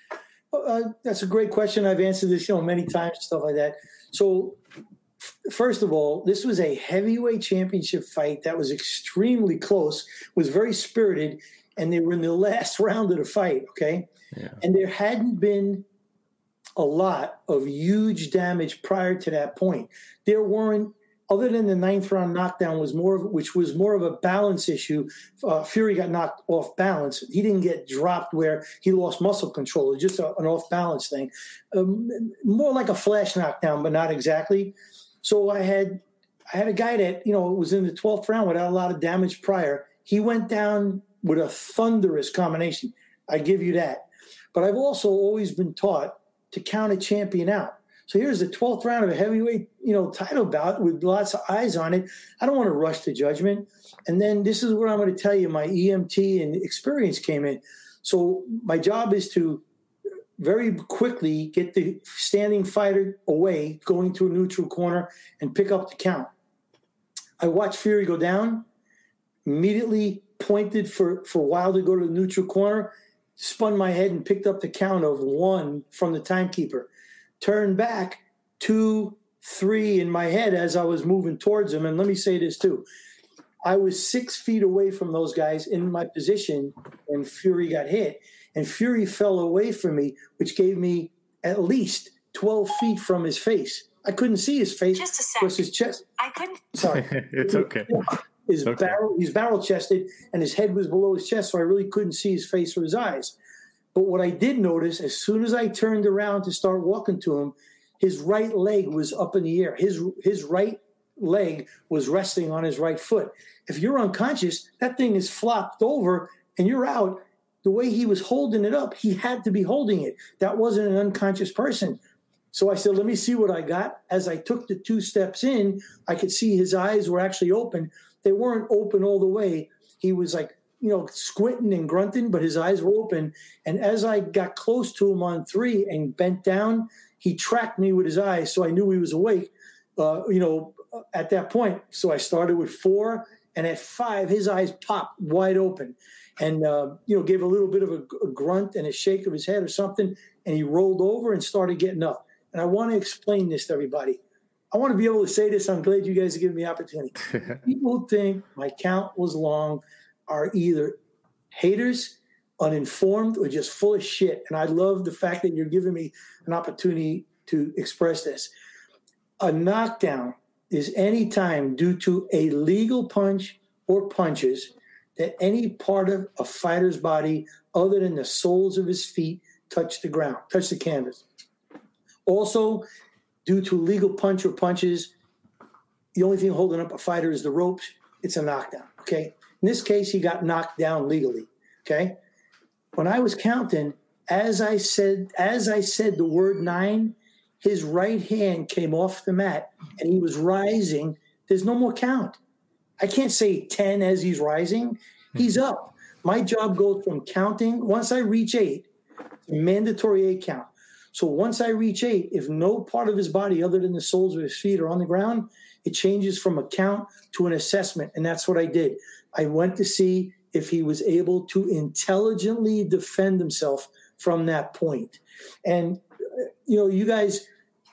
Uh, that's a great question. I've answered this, you know, many times, stuff like that. So, f- first of all, this was a heavyweight championship fight that was extremely close, was very spirited, and they were in the last round of the fight, okay? Yeah. And there hadn't been a lot of huge damage prior to that point. There weren't, other than the ninth round knockdown, was more of, which was more of a balance issue. Uh, Fury got knocked off balance. He didn't get dropped where he lost muscle control. It was just a, an off balance thing, um, more like a flash knockdown, but not exactly. So I had I had a guy that, you know, was in the twelfth round without a lot of damage prior. He went down with a thunderous combination. I give you that. But I've also always been taught to count a champion out. So here's the twelfth round of a heavyweight, you know, title bout with lots of eyes on it. I don't want to rush to judgment. And then this is where I'm going to tell you my E M T and experience came in. So my job is to very quickly get the standing fighter away, going to a neutral corner, and pick up the count. I watched Fury go down, immediately pointed for, for Wilder to go to the neutral corner, spun my head and picked up the count of one from the timekeeper. Turned back, two, three in my head as I was moving towards him. And let me say this too. I was six feet away from those guys in my position when Fury got hit. And Fury fell away from me, which gave me at least twelve feet from his face. I couldn't see his face. Just a plus second. his chest. I couldn't. Sorry. It's okay. His okay. barrel, he's barrel chested, and his head was below his chest, so I really couldn't see his face or his eyes. But what I did notice, as soon as I turned around to start walking to him, his right leg was up in the air. His his right leg was resting on his right foot. If you're unconscious, that thing is flopped over and you're out. The way he was holding it up, he had to be holding it. That wasn't an unconscious person. So I said, let me see what I got. As I took the two steps in, I could see his eyes were actually open. They weren't open all the way. He was like, you know, squinting and grunting, but his eyes were open. And as I got close to him on three and bent down, he tracked me with his eyes, so I knew he was awake, uh, you know, at that point. So I started with four, and at five, his eyes popped wide open and, uh, you know, gave a little bit of a, a grunt and a shake of his head or something, and he rolled over and started getting up. And I want to explain this to everybody. I want to be able to say this. I'm glad you guys are giving me the opportunity. People think my count was long are either haters, uninformed, or just full of shit. And I love the fact that you're giving me an opportunity to express this. A knockdown is any time due to a legal punch or punches that any part of a fighter's body other than the soles of his feet touch the ground, touch the canvas. Also, due to legal punch or punches, the only thing holding up a fighter is the ropes. It's a knockdown, okay? In this case, he got knocked down legally, okay? When I was counting, as I said, as I said the word nine, his right hand came off the mat and he was rising. There's no more count. I can't say ten as he's rising. He's up. My job goes from counting. Once I reach eight, it's a mandatory eight count. So once I reach eight, if no part of his body other than the soles of his feet are on the ground, it changes from a count to an assessment. And that's what I did. I went to see if he was able to intelligently defend himself from that point. And, you know, you guys,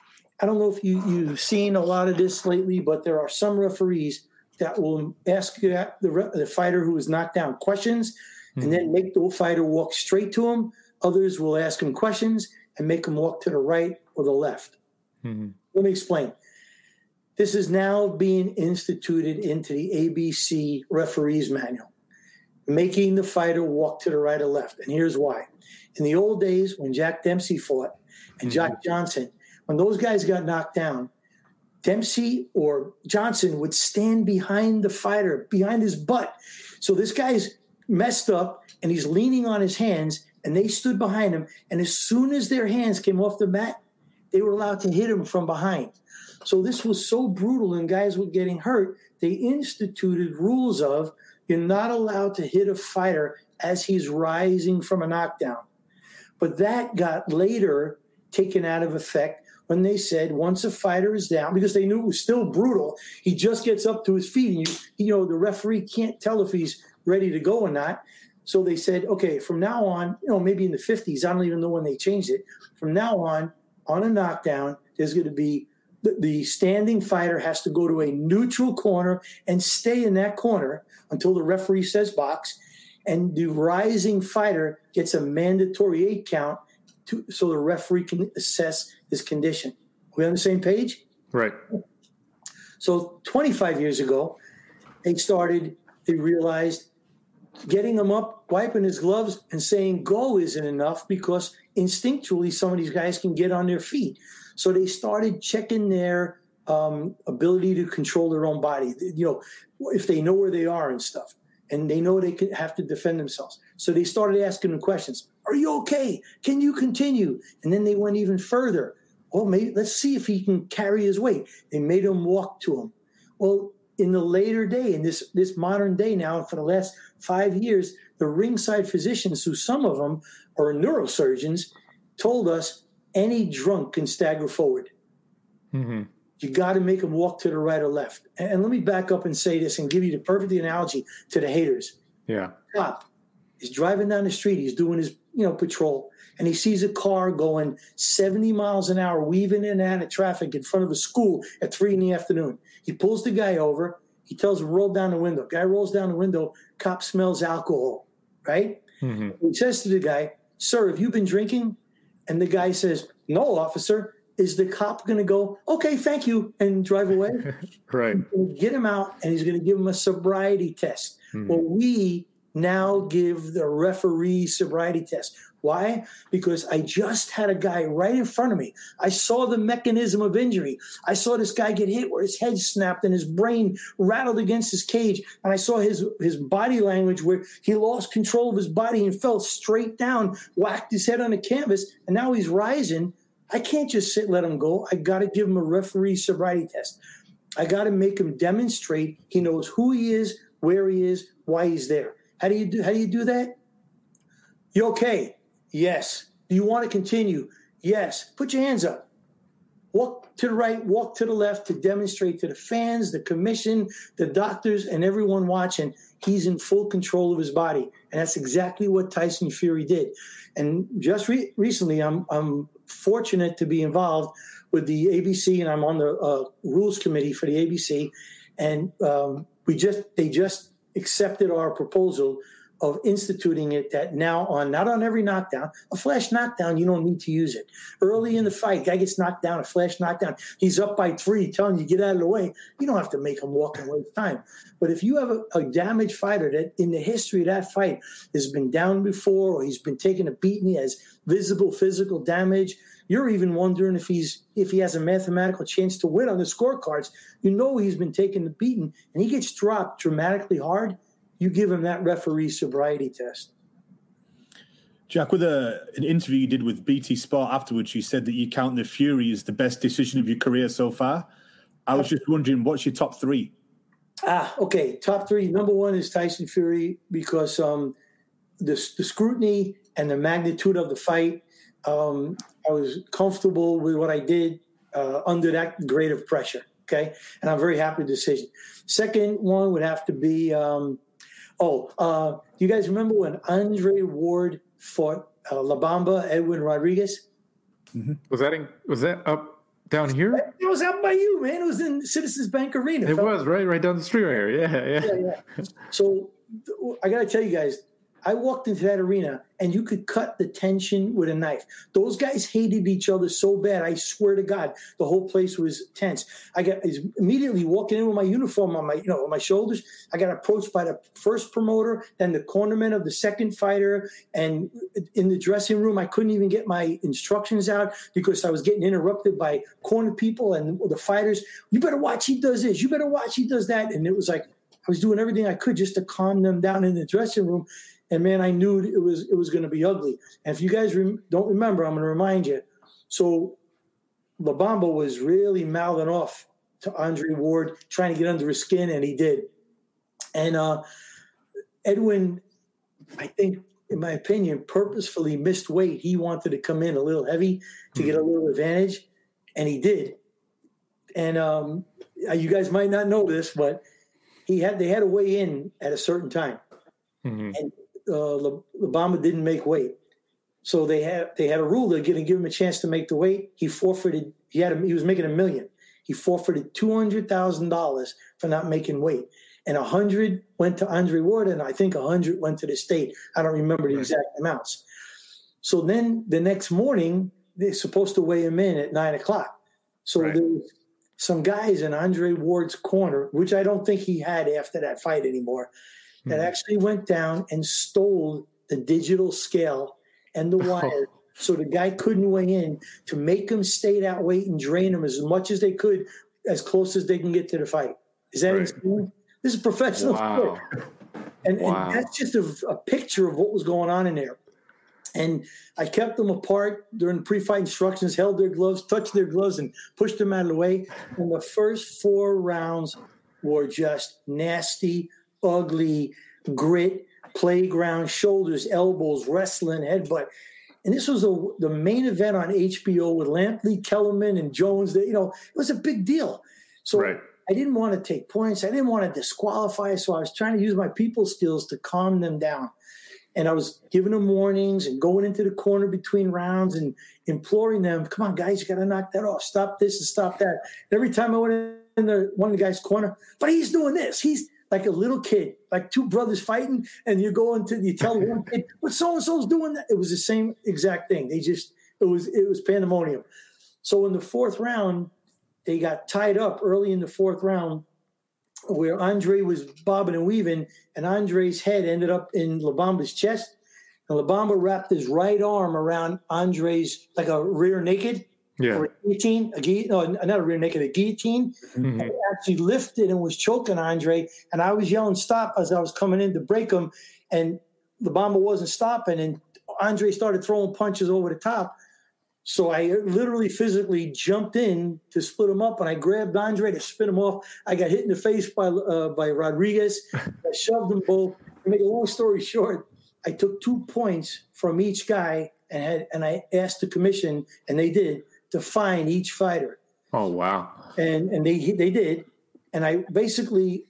I don't know if you, you've seen a lot of this lately, but there are some referees that will ask the, the fighter who is knocked down questions mm-hmm. and then make the fighter walk straight to him. Others will ask him questions and make him walk to the right or the left. Mm-hmm. Let me explain. This is now being instituted into the A B C referees manual, making the fighter walk to the right or left. And here's why. In the old days, when Jack Dempsey fought and mm-hmm. Jack Johnson, when those guys got knocked down, Dempsey or Johnson would stand behind the fighter, behind his butt. So this guy's messed up and he's leaning on his hands, and they stood behind him. And as soon as their hands came off the mat, they were allowed to hit him from behind. So this was so brutal and guys were getting hurt, they instituted rules of you're not allowed to hit a fighter as he's rising from a knockdown. But that got later taken out of effect when they said once a fighter is down, because they knew it was still brutal, he just gets up to his feet and you, you know, the referee can't tell if he's ready to go or not. So they said, okay, from now on, you know, maybe in the fifties, I don't even know when they changed it. From now on, on a knockdown, there's going to be the, the standing fighter has to go to a neutral corner and stay in that corner until the referee says box. And the rising fighter gets a mandatory eight count to, so the referee can assess his condition. Are we on the same page? Right. So twenty-five years ago, they started, they realized getting him up, wiping his gloves, and saying go isn't enough because instinctually some of these guys can get on their feet. So they started checking their um, ability to control their own body, you know, if they know where they are and stuff, and they know they could have to defend themselves. So they started asking them questions. Are you okay? Can you continue? And then they went even further. Well, maybe let's see if he can carry his weight. They made him walk to him. Well, in the later day, in this, this modern day now, for the last five years, the ringside physicians, who some of them are neurosurgeons, told us any drunk can stagger forward. Mm-hmm. You got to make them walk to the right or left. And, and let me back up and say this and give you the perfect analogy to the haters. Yeah. Cop is driving down the street. He's doing his, you know, patrol, and he sees a car going seventy miles an hour, weaving in and out of traffic in front of a school at three in the afternoon. He pulls the guy over. He tells him, roll down the window. Guy rolls down the window. Cop smells alcohol, right? Mm-hmm. He says to the guy, sir, have you been drinking? And the guy says, no, officer. Is the cop going to go, okay, thank you, and drive away? Right. He's going to get him out, and he's going to give him a sobriety test. Mm-hmm. Well, we now give the referee sobriety test. Why? Because I just had a guy right in front of me. I saw the mechanism of injury. I saw this guy get hit where his head snapped and his brain rattled against his cage. And I saw his, his body language where he lost control of his body and fell straight down, whacked his head on the canvas, and now he's rising. I can't just sit, let him go. I got to give him a referee sobriety test. I got to make him demonstrate he knows who he is, where he is, why he's there. How do you do, how do you do that? You okay? Yes. Do you want to continue? Yes. Put your hands up. Walk to the right, walk to the left to demonstrate to the fans, the commission, the doctors, and everyone watching he's in full control of his body. And that's exactly what Tyson Fury did. And just re- recently, I'm, I'm fortunate to be involved with the A B C, and I'm on the uh, rules committee for the A B C. And um, we just they just accepted our proposal of instituting it that now on, not on every knockdown, a flash knockdown, you don't need to use it. Early in the fight, guy gets knocked down, a flash knockdown. He's up by three, telling you, get out of the way. You don't have to make him walk and waste time. But if you have a, a damaged fighter that in the history of that fight has been down before, or he's been taking a beating, he has visible physical damage, you're even wondering if he's if he has a mathematical chance to win on the scorecards. You know he's been taking the beating, and he gets dropped dramatically hard. You give him that referee sobriety test. Jack, with a, an interview you did with B T Sport afterwards, you said that you count the Fury as the best decision of your career so far. I was just wondering, what's your top three? Ah, okay. Top three. Number one is Tyson Fury because um, the, the scrutiny and the magnitude of the fight, um, I was comfortable with what I did uh, under that grade of pressure, okay? And I'm very happy with the decision. Second one would have to be um, – Oh, uh, do you guys remember when Andre Ward fought uh, La Bamba, Edwin Rodriguez? Mm-hmm. Was that in, was that up down here? It was out by you, man. It was in Citizens Bank Arena. It was right, right down the street right here. Yeah, yeah. yeah, yeah. So I got to tell you guys, I walked into that arena and you could cut the tension with a knife. Those guys hated each other so bad. I swear to God, the whole place was tense. I got immediately walking in with my uniform on my, you know, on my shoulders. I got approached by the first promoter, then the cornerman of the second fighter. And in the dressing room, I couldn't even get my instructions out because I was getting interrupted by corner people and the fighters. You better watch, he does this. You better watch, he does that. And it was like, I was doing everything I could just to calm them down in the dressing room. And, man, I knew it was it was going to be ugly. And if you guys re- don't remember, I'm going to remind you. So La Bamba was really mouthing off to Andre Ward, trying to get under his skin, and he did. And uh, Edwin, I think, in my opinion, purposefully missed weight. He wanted to come in a little heavy to get a little advantage, and he did. And um, you guys might not know this, but he had they had to weigh in at a certain time. Mm-hmm. And Uh, La, La Bamba didn't make weight, so they had they had a rule. They're going to give him a chance to make the weight. He forfeited. He had a, he was making a million. He forfeited two hundred thousand dollars for not making weight, and a hundred went to Andre Ward, and I think a hundred went to the state. I don't remember the exact amounts. So then the next morning they're supposed to weigh him in at nine o'clock. So right. There was some guys in Andre Ward's corner, which I don't think he had after that fight anymore, that actually went down and stole the digital scale and the wire oh. so the guy couldn't weigh in to make him stay that weight and drain him as much as they could, as close as they can get to the fight. Is that right. insane? This is professional wow. sport. And, wow. and that's just a, a picture of what was going on in there. And I kept them apart during the pre-fight instructions, held their gloves, touched their gloves, and pushed them out of the way. And the first four rounds were just nasty, ugly, grit, playground, shoulders, elbows, wrestling, headbutt. And this was a, the main event on H B O with Lampley, Kellerman, and Jones. You know, it was a big deal. So right. I didn't want to take points. I didn't want to disqualify. So I was trying to use my people skills to calm them down. And I was giving them warnings and going into the corner between rounds and imploring them, come on, guys, you got to knock that off. Stop this and stop that. And every time I went in the, one of the guys' corner, but he's doing this. He's like a little kid, like two brothers fighting, and you go into you tell one kid, but so and so's doing that. It was the same exact thing. They just it was it was pandemonium. So in the fourth round, they got tied up early in the fourth round, where Andre was bobbing and weaving, and Andre's head ended up in La Bamba's chest, and La Bamba wrapped his right arm around Andre's like a rear naked. Yeah. Or a guillotine, a guillotine, no, not a rear naked, a guillotine. Mm-hmm. And actually lifted and was choking Andre. And I was yelling stop as I was coming in to break him. And La Bamba wasn't stopping. And Andre started throwing punches over the top. So I literally physically jumped in to split him up. And I grabbed Andre to spin him off. I got hit in the face by uh, by Rodriguez. I shoved them both. To make a long story short, I took two points from each guy and had and I asked the commission, and they did, to fine each fighter. Oh, wow. And and they they did. And I basically,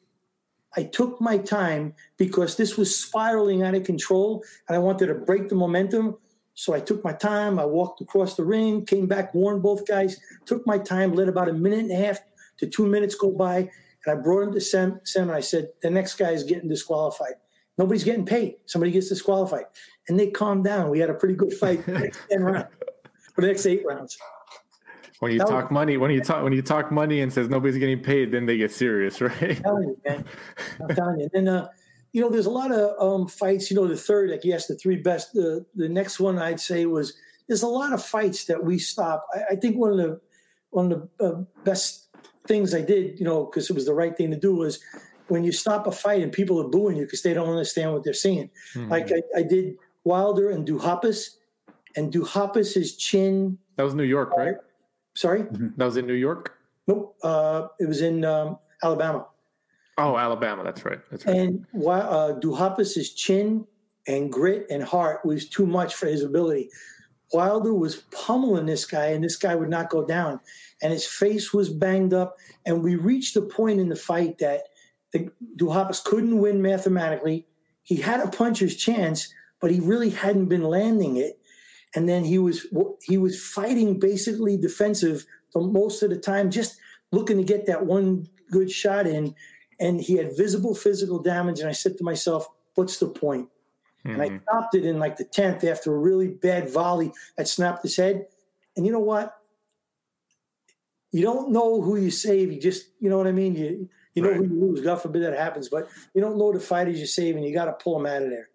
I took my time because this was spiraling out of control and I wanted to break the momentum. So I took my time. I walked across the ring, came back, warned both guys, took my time, let about a minute and a half to two minutes go by, and I brought him to Sam, Sam and I said, the next guy is getting disqualified. Nobody's getting paid. Somebody gets disqualified. And they calmed down. We had a pretty good fight for the next ten rounds, for the next eight rounds. When you that talk was, money, when you talk when you talk money and says nobody's getting paid, then they get serious, right? I'm telling you, man. I'm telling you. And then, uh, you know, there's a lot of um, fights. You know, the third, like yes, the three best. The the next one I'd say was there's a lot of fights that we stop. I, I think one of the one of the uh, best things I did, you know, because it was the right thing to do, was when you stop a fight and people are booing you because they don't understand what they're seeing. Mm-hmm. Like I, I did Wilder and Duhaupas, and Duhaupas's chin. That was New York, right? Sorry? Mm-hmm. That was in New York? Nope. Uh, it was in um, Alabama. Oh, Alabama. That's right. That's right. And uh, Duhaupas's chin and grit and heart was too much for his ability. Wilder was pummeling this guy, and this guy would not go down. And his face was banged up. And we reached a point in the fight that the Duhaupas couldn't win mathematically. He had a puncher's chance, but he really hadn't been landing it. And then he was he was fighting basically defensive for most of the time, just looking to get that one good shot in. And he had visible physical damage. And I said to myself, what's the point? Mm-hmm. And I stopped it in like the tenth after a really bad volley that snapped his head. And you know what? You don't know who you save. You just, you know what I mean? You you know right. who you lose. God forbid that happens. But you don't know the fighters you save, and you got to pull them out of there.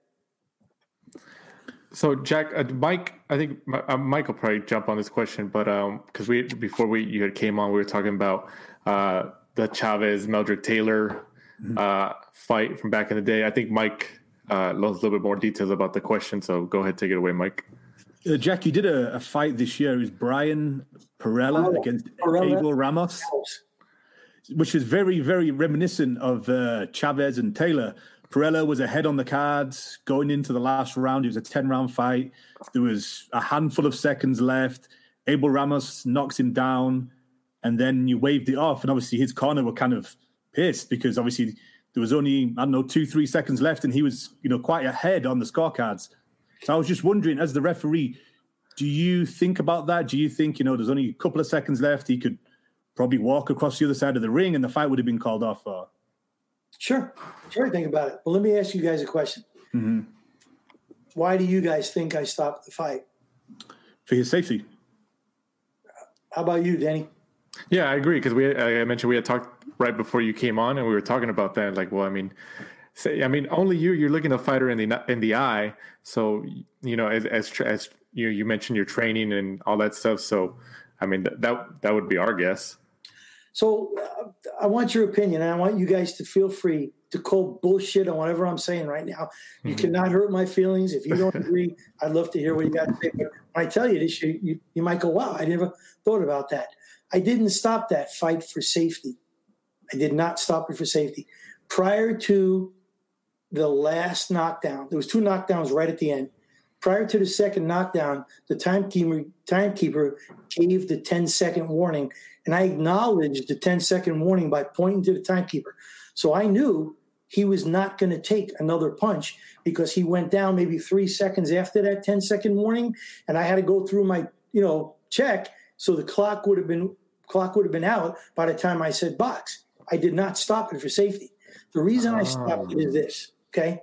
So, Jack, uh, Mike, I think uh, Mike will probably jump on this question, but because um, we before we you had came on, we were talking about uh, the Chavez Meldrick Taylor uh, fight from back in the day. I think Mike uh, knows a little bit more details about the question, so go ahead, take it away, Mike. Uh, Jack, you did a, a fight this year. It was Brian Perella oh, against Perella. Abel Ramos, which was very, very reminiscent of uh, Chavez and Taylor. Perella was ahead on the cards going into the last round. It was a ten-round fight. There was a handful of seconds left. Abel Ramos knocks him down, and then you waved it off. And obviously his corner were kind of pissed because obviously there was only, I don't know, two, three seconds left, and he was, you know, quite ahead on the scorecards. So I was just wondering, as the referee, do you think about that? Do you think, you know, there's only a couple of seconds left, he could probably walk across the other side of the ring and the fight would have been called off? Or... Sure. Sure, think about it. Well, let me ask you guys a question. Mm-hmm. Why do you guys think I stopped the fight? For his safety. How about you, Danny? Yeah, I agree, because we, I mentioned we had talked right before you came on, and we were talking about that. Like, well, I mean, say, I mean, only you, you're looking a fighter in the in the eye. So, you know, as as, as you you mentioned your training and all that stuff. So, I mean, that that, that would be our guess. So uh, I want your opinion, and I want you guys to feel free to call bullshit on whatever I'm saying right now. You mm-hmm. cannot hurt my feelings. If you don't agree, I'd love to hear what you got to say. But when I tell you this, you, you, you might go, wow, I never thought about that. I didn't stop that fight for safety. I did not stop it for safety. Prior to the last knockdown, there was two knockdowns right at the end. Prior to the second knockdown, the timekeeper, timekeeper gave the ten-second warning, and I acknowledged the ten-second warning by pointing to the timekeeper. So I knew he was not going to take another punch because he went down maybe three seconds after that ten-second warning, and I had to go through my, you know, check, so the clock would have been clock would have been out by the time I said box. I did not stop it for safety. The reason I stopped it is this, okay?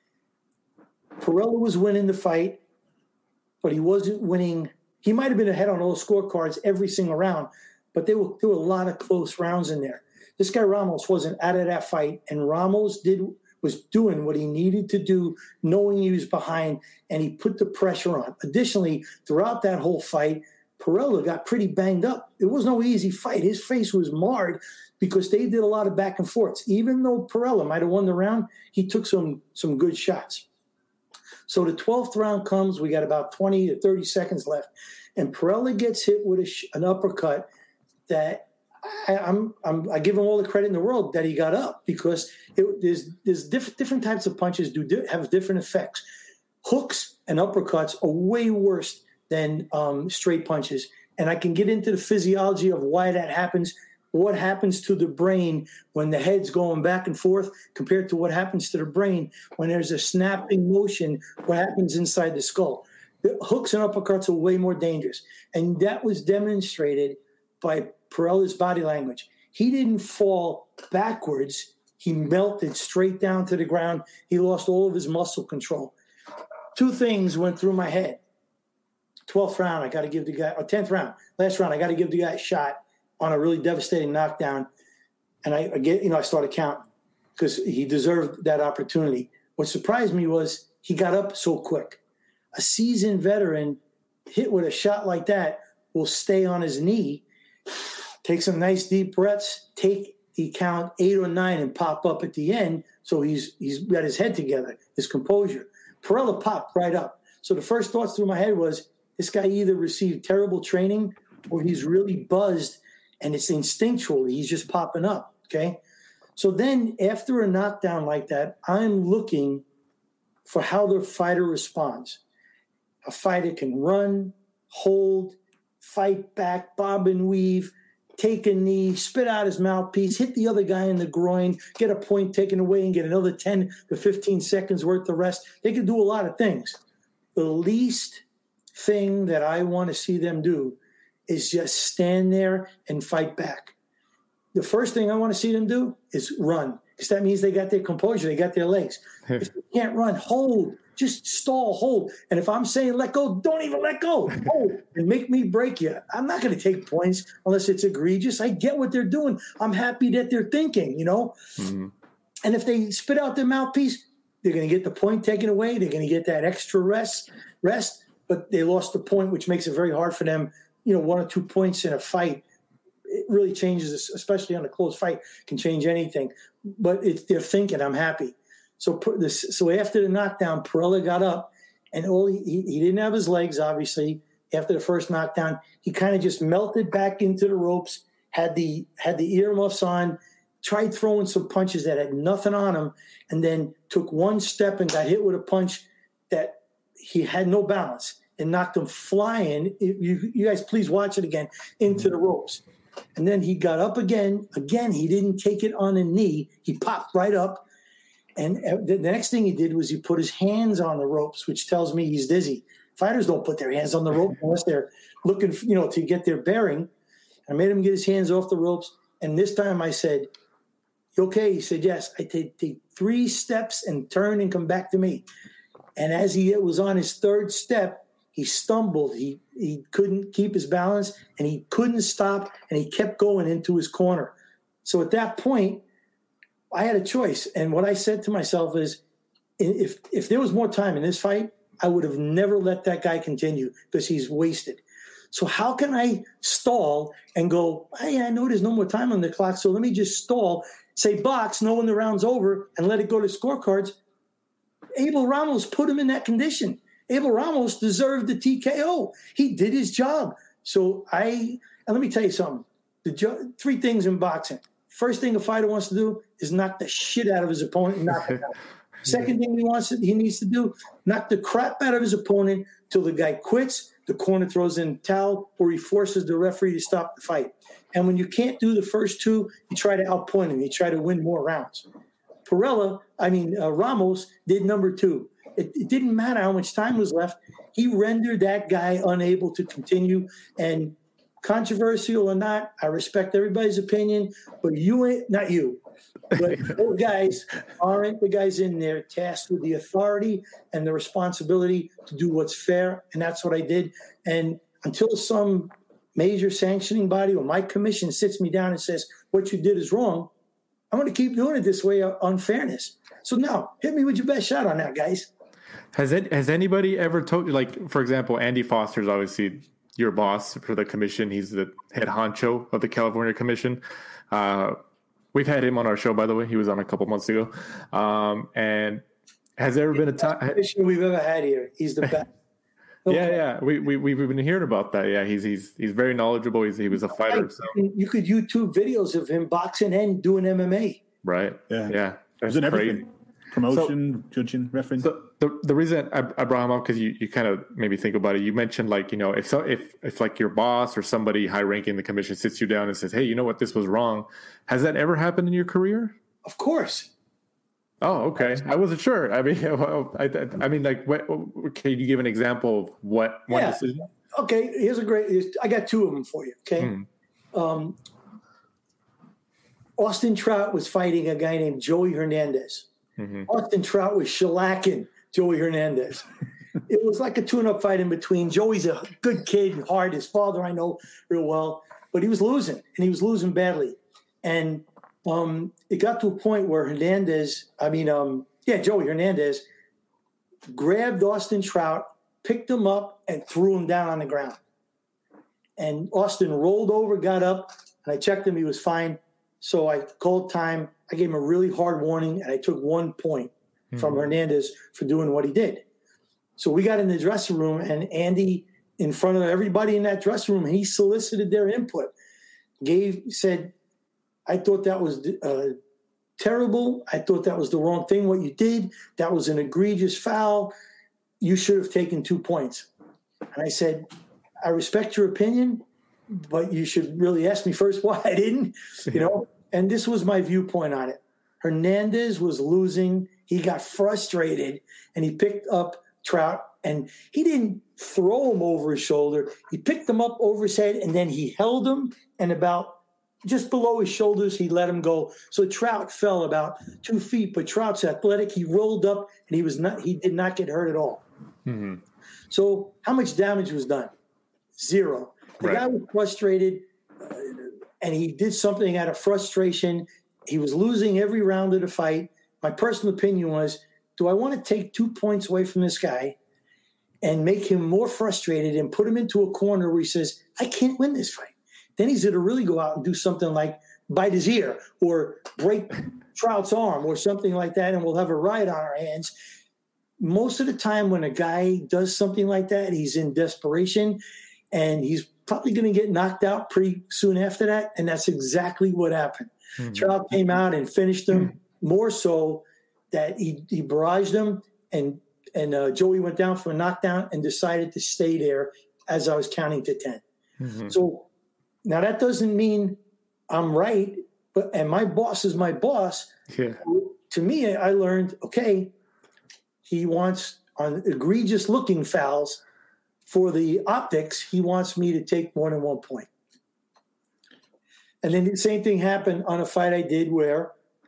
Perella was winning the fight, but he wasn't winning. He might have been ahead on all scorecards every single round, but there were, there were a lot of close rounds in there. This guy Ramos wasn't out of that fight, and Ramos did was doing what he needed to do, knowing he was behind, and he put the pressure on. Additionally, throughout that whole fight, Perella got pretty banged up. It was no easy fight. His face was marred because they did a lot of back and forths. Even though Perella might have won the round, he took some some good shots. So the twelfth round comes. We got about twenty to thirty seconds left. And Perella gets hit with a sh- an uppercut that I, I'm, I'm, I give him all the credit in the world that he got up, because it, there's there's diff- different types of punches do di- have different effects. Hooks and uppercuts are way worse than um, straight punches. And I can get into the physiology of why that happens, what happens to the brain when the head's going back and forth compared to what happens to the brain when there's a snapping motion, what happens inside the skull. The hooks and uppercuts are way more dangerous. And that was demonstrated by Perella's body language. He didn't fall backwards. He melted straight down to the ground. He lost all of his muscle control. Two things went through my head. twelfth round, I got to give the guy, or tenth round, last round, I got to give the guy a shot on a really devastating knockdown. And I, I get, you know, I started counting because he deserved that opportunity. What surprised me was he got up so quick. A seasoned veteran hit with a shot like that will stay on his knee, take some nice deep breaths, take the count eight or nine and pop up at the end. So he's he's got his head together, his composure. Perella popped right up. So the first thoughts through my head was, this guy either received terrible training or he's really buzzed and it's instinctual. He's just popping up, okay? So then after a knockdown like that, I'm looking for how the fighter responds. A fighter can run, hold, fight back, bob and weave, take a knee, spit out his mouthpiece, hit the other guy in the groin, get a point taken away and get another ten to fifteen seconds worth of rest. They can do a lot of things. The least thing that I want to see them do is just stand there and fight back. The first thing I want to see them do is run, because that means they got their composure, they got their legs. If they can't run, hold. Just stall, hold. And if I'm saying let go, don't even let go. Hold and make me break you. I'm not going to take points unless it's egregious. I get what they're doing. I'm happy that they're thinking, you know. Mm-hmm. And if they spit out their mouthpiece, they're going to get the point taken away. They're going to get that extra rest, rest. But they lost the point, which makes it very hard for them. You know, one or two points in a fight, it really changes, especially on a close fight, can change anything. But it's, they're thinking, I'm happy. So this, so after the knockdown, Perella got up, and all he, he didn't have his legs, obviously. After the first knockdown, he kind of just melted back into the ropes, had the had the earmuffs on, tried throwing some punches that had nothing on him, and then took one step and got hit with a punch that he had no balance and knocked him flying. You, you guys, please watch it again, into the ropes. And then he got up again. Again, he didn't take it on a knee. He popped right up. And the next thing he did was he put his hands on the ropes, which tells me he's dizzy. Fighters don't put their hands on the rope unless they're looking, for, you know, to get their bearing. I made him get his hands off the ropes. And this time I said, "You okay?" He said, "Yes." I take, take three steps and turn and come back to me. And as he was on his third step, he stumbled. He he couldn't keep his balance, and he couldn't stop, and he kept going into his corner. So at that point, I had a choice. And what I said to myself is, if if there was more time in this fight, I would have never let that guy continue because he's wasted. So how can I stall and go, hey, I know there's no more time on the clock, so let me just stall, say box, knowing the round's over, and let it go to scorecards? Abel Ramos put him in that condition. Abel Ramos deserved the T K O. He did his job. So I, and let me tell you something. The jo- three things in boxing. First thing a fighter wants to do is knock the shit out of his opponent and knock him out. Second thing he wants to, he needs to do, knock the crap out of his opponent till the guy quits, the corner throws in the towel, or he forces the referee to stop the fight. And when you can't do the first two, you try to outpoint him. You try to win more rounds. Perella, I mean, uh, Ramos did number two. It, it didn't matter how much time was left. He rendered that guy unable to continue. And controversial or not, I respect everybody's opinion, but you ain't, not you, but those guys aren't the guys in there tasked with the authority and the responsibility to do what's fair. And that's what I did. And until some major sanctioning body or my commission sits me down and says, what you did is wrong, I'm going to keep doing it this way on fairness. So now, hit me with your best shot on that, guys. Has it, has anybody ever told you, like, for example, Andy Foster's obviously your boss for the commission. He's the head honcho of the California Commission. Uh, we've had him on our show, by the way. He was on a couple months ago. Um, and has there ever been a time commission we've ever had here? He's the best. No yeah, problem. yeah. We we we've been hearing about that. Yeah, he's he's he's very knowledgeable. He's, he was a fighter. So. You could YouTube videos of him boxing and doing M M A. Right. Yeah. Yeah. That's great. everything. Promotion, so, judging, reference. So the the reason I, I brought him up, because you, you kind of made me think about it. You mentioned, like, you know, if so, if if like your boss or somebody high ranking in the commission sits you down and says, hey, you know what, this was wrong. Has that ever happened in your career? Of course. Oh, okay. I wasn't sure. I mean, I, I mean, like, what, can you give an example of what one yeah. decision? Okay, here's a great. I got two of them for you. Okay, mm. um, Austin Trout was fighting a guy named Joey Hernandez. Mm-hmm. Austin Trout was shellacking Joey Hernandez. It was like a tune-up fight in between. Joey's a good kid, hard. His father I know real well, but he was losing, and he was losing badly. And um, it got to a point where Hernandez, I mean, um, yeah, Joey Hernandez grabbed Austin Trout, picked him up, and threw him down on the ground. And Austin rolled over, got up, and I checked him. He was fine. So I called time. I gave him a really hard warning, and I took one point mm-hmm. from Hernandez for doing what he did. So we got in the dressing room, and Andy, in front of everybody in that dressing room, he solicited their input. Gave said, I thought that was uh, terrible. I thought that was the wrong thing, what you did. That was an egregious foul. You should have taken two points. And I said, I respect your opinion, but you should really ask me first why I didn't, you know. And this was my viewpoint on it. Hernandez was losing. He got frustrated, and he picked up Trout, and he didn't throw him over his shoulder. He picked him up over his head, and then he held him, and about just below his shoulders, he let him go. So Trout fell about two feet, but Trout's athletic. He rolled up, and he was not. He did not get hurt at all. Mm-hmm. So how much damage was done? Zero. The right. guy was frustrated, uh, and he did something out of frustration. He was losing every round of the fight. My personal opinion was, do I want to take two points away from this guy and make him more frustrated and put him into a corner where he says, I can't win this fight? Then he's going to really go out and do something like bite his ear or break Trout's arm or something like that, and we'll have a riot on our hands. Most of the time when a guy does something like that, he's in desperation, and he's probably going to get knocked out pretty soon after that, and that's exactly what happened. Mm-hmm. Trout came out and finished him, mm-hmm. more so that he, he barraged him, and and uh, Joey went down for a knockdown and decided to stay there as I was counting to ten. Mm-hmm. So now that doesn't mean I'm right, but and my boss is my boss. Yeah. To me, I learned, okay, he wants on egregious looking fouls for the optics, he wants me to take more than one point. And then the same thing happened on a fight I did where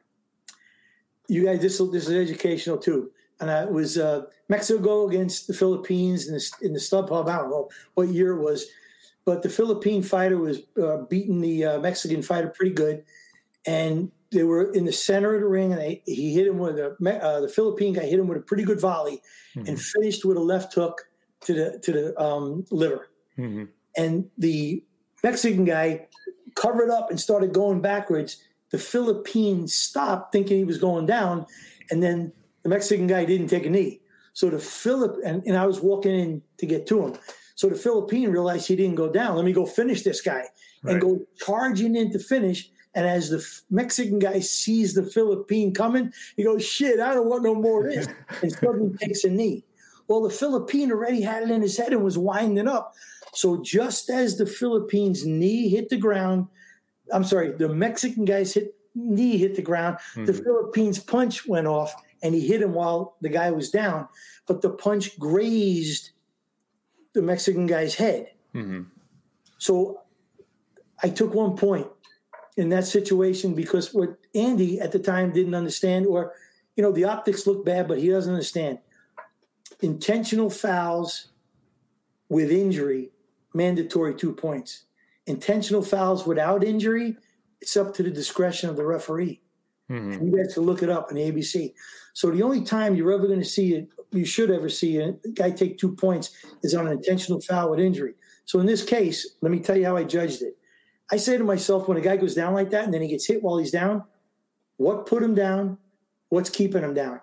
you guys, this, this is educational too. And I, it was uh, Mexico against the Philippines in the, in the StubHub. I don't know what year it was, but the Philippine fighter was uh, beating the uh, Mexican fighter pretty good. And they were in the center of the ring, and they, he hit him with a, uh, the Philippine guy hit him with a pretty good volley mm-hmm. and finished with a left hook to the, to the um, liver. Mm-hmm. And the Mexican guy covered up and started going backwards. The Philippine stopped thinking he was going down, and then the Mexican guy didn't take a knee. So the Philip and, and I was walking in to get to him. So the Philippine realized he didn't go down. Let me go finish this guy right. and go charging in to finish. And as the Mexican guy sees the Philippine coming, he goes, shit, I don't want no more of this. And suddenly takes a knee. Well, the Philippine already had it in his head and was winding up. So just as the Philippine's knee hit the ground, I'm sorry, the Mexican guy's hit, knee hit the ground, mm-hmm. the Philippines' punch went off, and he hit him while the guy was down. But the punch grazed the Mexican guy's head. Mm-hmm. So I took one point in that situation because what Andy at the time didn't understand, or, you know, the optics look bad, but he doesn't understand. Intentional fouls with injury, mandatory two points. Intentional fouls without injury, it's up to the discretion of the referee. Mm-hmm. You guys can look it up in the A B C. So the only time you're ever going to see it, you should ever see a guy take two points is on an intentional foul with injury. So in this case, let me tell you how I judged it. I say to myself, when a guy goes down like that and then he gets hit while he's down, what put him down? What's keeping him down?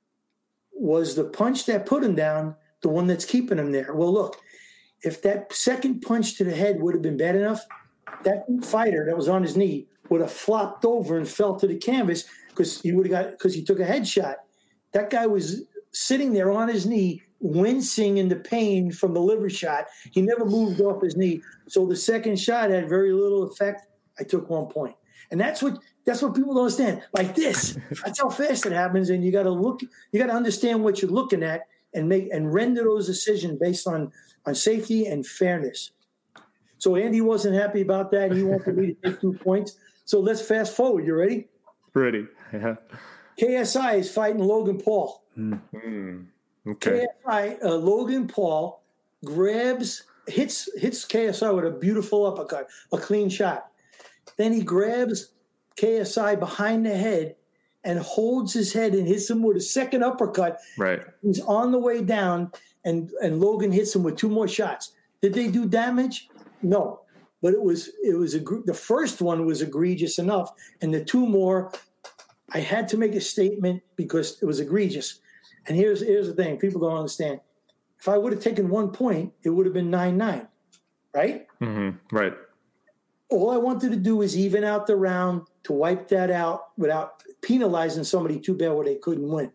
Was the punch that put him down the one that's keeping him there? Well, look, if that second punch to the head would have been bad enough, that fighter that was on his knee would have flopped over and fell to the canvas because he would have got because he took a headshot. That guy was sitting there on his knee, wincing in the pain from the liver shot. He never moved off his knee. So the second shot had very little effect. I took one point. And that's what That's what people don't understand. Like this. That's how fast it happens. And you got to look, you got to understand what you're looking at and make and render those decisions based on, on safety and fairness. So Andy wasn't happy about that. He wanted me to take two points. So let's fast forward. You ready? Ready. Yeah. K S I is fighting Logan Paul. Mm. Okay. K S I, uh, Logan Paul grabs, hits hits K S I with a beautiful uppercut, a clean shot. Then he grabs K S I behind the head and holds his head and hits him with a second uppercut. Right. He's on the way down, and, and Logan hits him with two more shots. Did they do damage? No. But it was it was a, the first one was egregious enough, and the two more, I had to make a statement because it was egregious. And here's here's the thing: people don't understand. If I would have taken one point, it would have been nine nine, right? Mm-hmm. Right. All I wanted to do is even out the round to wipe that out without penalizing somebody too bad where they couldn't win.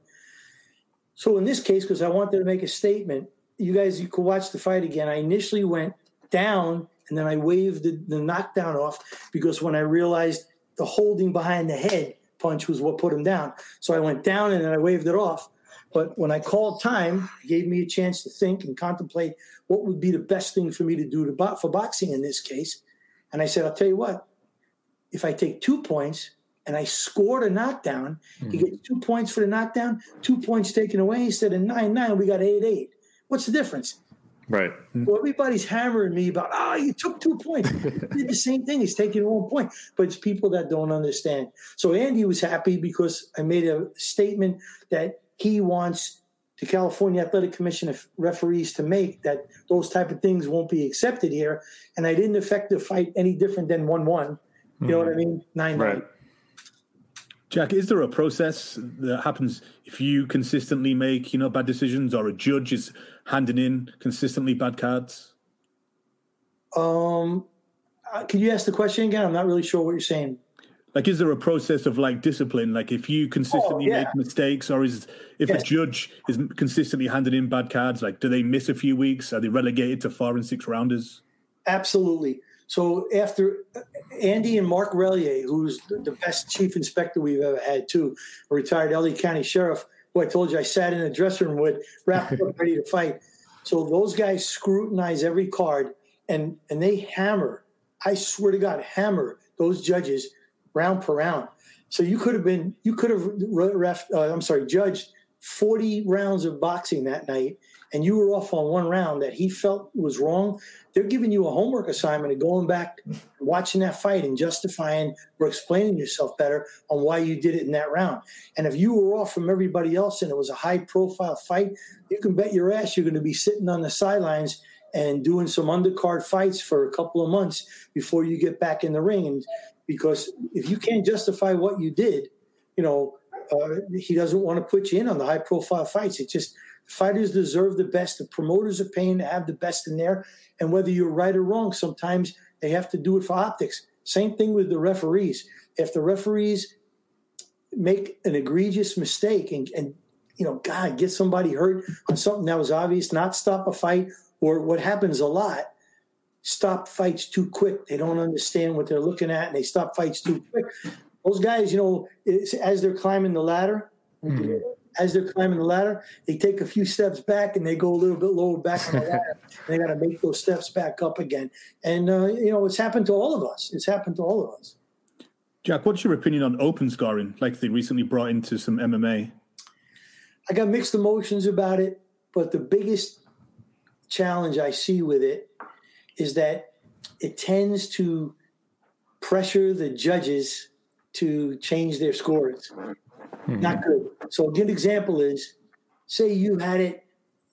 So in this case, because I wanted to make a statement, you guys you could watch the fight again. I initially went down. And then I waved the, the knockdown off because when I realized the holding behind the head punch was what put him down. So I went down and then I waved it off. But when I called time, it gave me a chance to think and contemplate what would be the best thing for me to do to bo- for boxing in this case. And I said, I'll tell you what, if I take two points and I scored a knockdown, mm-hmm. he gets two points for the knockdown, two points taken away. Instead of nine nine, we got eight eight. What's the difference? Right. Well, everybody's hammering me about, oh, you took two points. He did the same thing. He's taking one point. But it's people that don't understand. So Andy was happy because I made a statement that he wants the California Athletic Commission of referees to make, that those type of things won't be accepted here. And I didn't affect the fight any different than one one. You know mm. what I mean? nine nine. Right. Jack, is there a process that happens if you consistently make, you know, bad decisions, or a judge is handing in consistently bad cards? Um, uh, can you ask the question again? I'm not really sure what you're saying. Like, is there a process of like discipline? Like, if you consistently oh, yeah. make mistakes, or is if yes. a judge is consistently handing in bad cards, like, do they miss a few weeks? Are they relegated to four and six rounders? Absolutely. So after Andy and Mark Relier, who's the best chief inspector we've ever had, too, a retired L A County sheriff, who I told you I sat in a dressing room with, wrapped up, ready to fight. So those guys scrutinize every card, and and they hammer, I swear to God, hammer those judges round per round. So you could have been, you could have ref, uh, I'm sorry, judged forty rounds of boxing that night, and you were off on one round that he felt was wrong. They're giving you a homework assignment of going back, watching that fight and justifying or explaining yourself better on why you did it in that round. And if you were off from everybody else and it was a high-profile fight, you can bet your ass you're going to be sitting on the sidelines and doing some undercard fights for a couple of months before you get back in the ring. And because if you can't justify what you did, you know, uh, he doesn't want to put you in on the high-profile fights. It just fighters deserve the best. The promoters are paying to have the best in there. And whether you're right or wrong, sometimes they have to do it for optics. Same thing with the referees. If the referees make an egregious mistake and, and you know, God, get somebody hurt on something that was obvious, not stop a fight, or what happens a lot, stop fights too quick. They don't understand what they're looking at, and they stop fights too quick. Those guys, you know, as they're climbing the ladder, mm-hmm. as they're climbing the ladder, they take a few steps back and they go a little bit lower back on the ladder. And they got to make those steps back up again. And, uh, you know, it's happened to all of us. It's happened to all of us. Jack, what's your opinion on open scoring, like they recently brought into some M M A? I got mixed emotions about it, but the biggest challenge I see with it is that it tends to pressure the judges to change their scores. Mm-hmm. Not good. So a good example is, say you had it,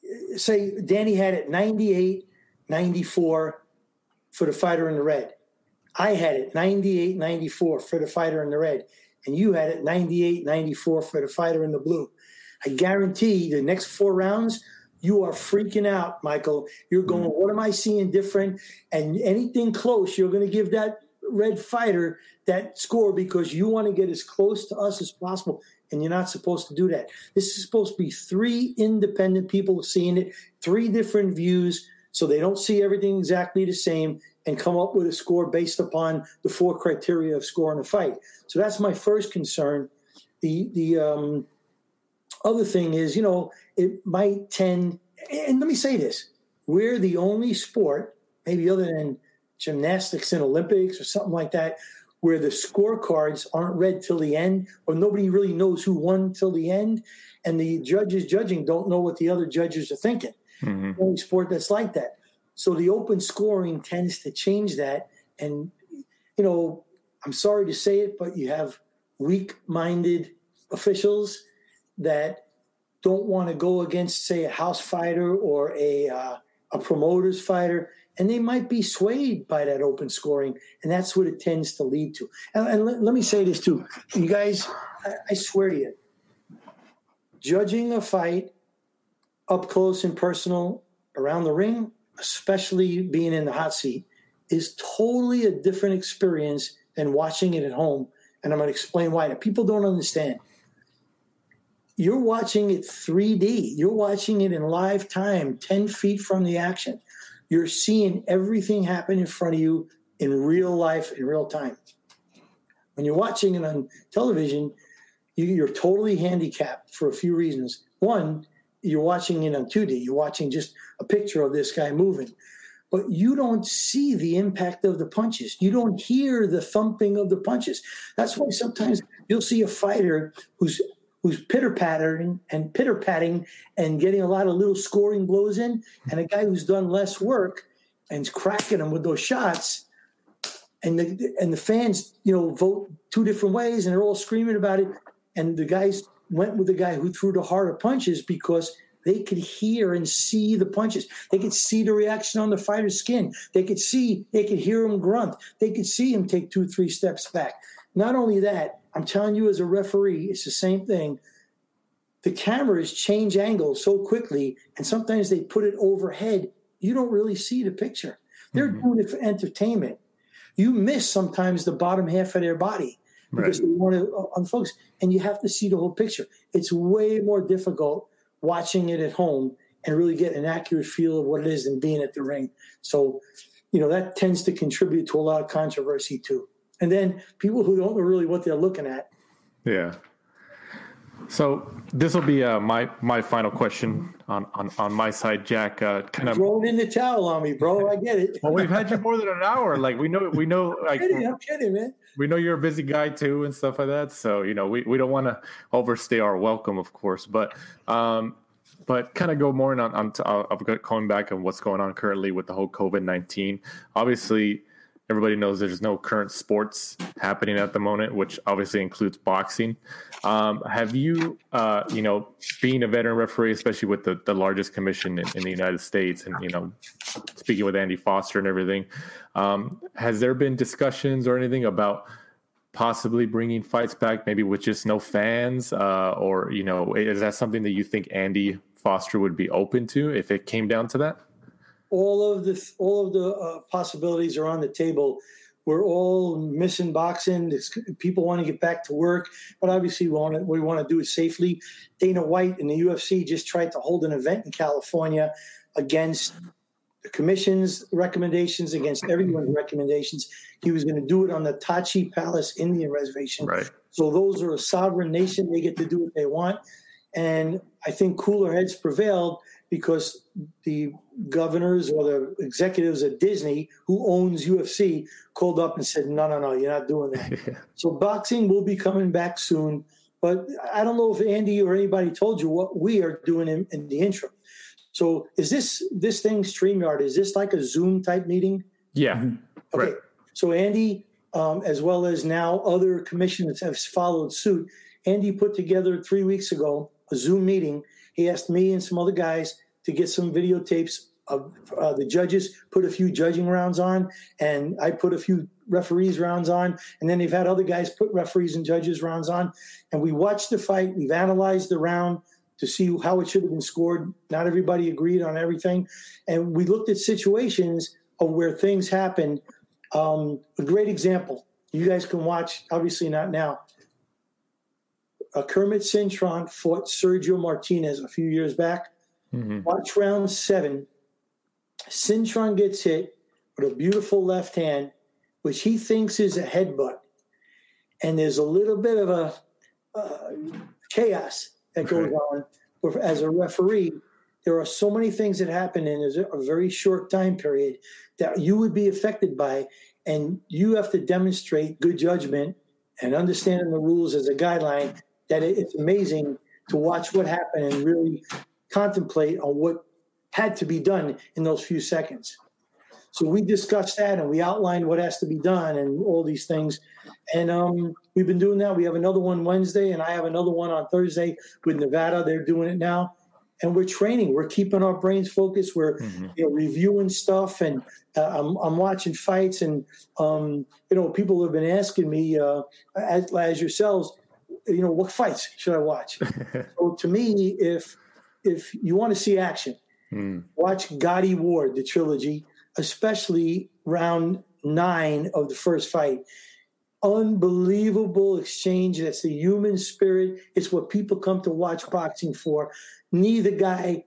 say Danny had it ninety-eight ninety-four for the fighter in the red. I had it ninety-eight ninety-four for the fighter in the red. And you had it ninety-eight ninety-four for the fighter in the blue. I guarantee the next four rounds, you are freaking out, Michael. You're going, mm-hmm. what am I seeing different? And anything close, you're going to give that red fighter that score because you want to get as close to us as possible. And you're not supposed to do that. This is supposed to be three independent people seeing it, three different views. so they don't see everything exactly the same and come up with a score based upon the four criteria of scoring a fight. So that's my first concern. The the um, other thing is, you know, it might tend, and let me say this, we're the only sport, maybe other than gymnastics and Olympics or something like that, where the scorecards aren't read till the end, or nobody really knows who won till the end, and the judges judging don't know what the other judges are thinking. Mm-hmm. The only sport that's like that. So the open scoring tends to change that. And, you know, I'm sorry to say it, but you have weak-minded officials that don't want to go against, say, a house fighter or a uh, a promoter's fighter, and they might be swayed by that open scoring, and that's what it tends to lead to. And, and let, let me say this too. You guys, I, I swear to you, judging a fight up close and personal around the ring, especially being in the hot seat, is totally a different experience than watching it at home. And I'm going to explain why. People don't understand. You're watching it three D. You're watching it in live time, ten feet from the action. You're seeing everything happen in front of you in real life, in real time. When you're watching it on television, you, you're totally handicapped for a few reasons. One, you're watching it on two D. You're watching just a picture of this guy moving. But you don't see the impact of the punches. You don't hear the thumping of the punches. That's why sometimes you'll see a fighter who's who's pitter-pattering and pitter-patting and getting a lot of little scoring blows in, and a guy who's done less work and's cracking them with those shots, and the and the fans, you know, vote two different ways, and they're all screaming about it, and the guys went with the guy who threw the harder punches because they could hear and see the punches. They could see the reaction on the fighter's skin. They could see, they could hear him grunt. They could see him take two, three steps back. Not only that, I'm telling you as a referee, it's the same thing. The cameras change angles so quickly, and sometimes they put it overhead. You don't really see the picture. They're mm-hmm. doing it for entertainment. You miss sometimes the bottom half of their body because right. they want to unfocus, and you have to see the whole picture. It's way more difficult watching it at home and really get an accurate feel of what it is than being at the ring. So, you know, that tends to contribute to a lot of controversy too. And then people who don't know really what they're looking at. Yeah. So this will be uh, my my final question on, on, on my side, Jack. Uh, kind of throwing in the towel on me, bro. I get it. Well, we've had you more than an hour. Like we know, we know. Like I'm kidding, I'm kidding, man. We know you're a busy guy too, and stuff like that. So you know, we, we don't want to overstay our welcome, of course. But um, but kind of go more on on uh, going back on what's going on currently with the whole COVID nineteen. Obviously, everybody knows there's no current sports happening at the moment, which obviously includes boxing. Um, have you, uh, you know, being a veteran referee, especially with the, the largest commission in, in the United States, and, you know, speaking with Andy Foster and everything, um, has there been discussions or anything about possibly bringing fights back, maybe with just no fans, uh, or, you know, is that something that you think Andy Foster would be open to if it came down to that? All of the all of the uh, possibilities are on the table. We're all missing boxing. It's, people want to get back to work, but obviously we want to, we want to do it safely. Dana White and the U F C just tried to hold an event in California against the commission's recommendations, against everyone's recommendations. He was going to do it on the Tachi Palace Indian Reservation. Right. So those are a sovereign nation. They get to do what they want. And I think cooler heads prevailed because the governors or the executives at Disney, who owns U F C, called up and said, no, no, no, you're not doing that. Yeah. So boxing will be coming back soon. But I don't know if Andy or anybody told you what we are doing in, in the interim. So is this this thing, StreamYard, is this like a Zoom type meeting? Yeah. Okay. Right. So Andy, um, as well as now other commissioners have followed suit. Andy put together three weeks ago a Zoom meeting. He asked me and some other guys to get some videotapes of uh, the judges, put a few judging rounds on, and I put a few referees rounds on, and then they've had other guys put referees and judges rounds on. And we watched the fight. We've analyzed the round to see how it should have been scored. Not everybody agreed on everything. And we looked at situations of where things happened. Um, a great example, you guys can watch, obviously not now. Uh, Kermit Cintron fought Sergio Martinez a few years back. Mm-hmm. Watch round seven. Cintron gets hit with a beautiful left hand, which he thinks is a headbutt. And there's a little bit of a uh, chaos that goes on. As a referee, there are so many things that happen in a very short time period that you would be affected by, and you have to demonstrate good judgment and understanding the rules as a guideline, that it's amazing to watch what happened and really contemplate on what had to be done in those few seconds. So we discussed that, and we outlined what has to be done and all these things. And um, we've been doing that. We have another one Wednesday, and I have another one on Thursday with Nevada. They're doing it now. And we're training. We're keeping our brains focused. We're mm-hmm. you know, reviewing stuff, and uh, I'm, I'm watching fights. And, um, you know, people have been asking me, uh, as, as yourselves, you know, what fights should I watch? So to me, if if you want to see action, mm. watch Gotti Ward, the trilogy, especially round nine of the first fight. Unbelievable exchange. That's the human spirit. It's what people come to watch boxing for. Neither guy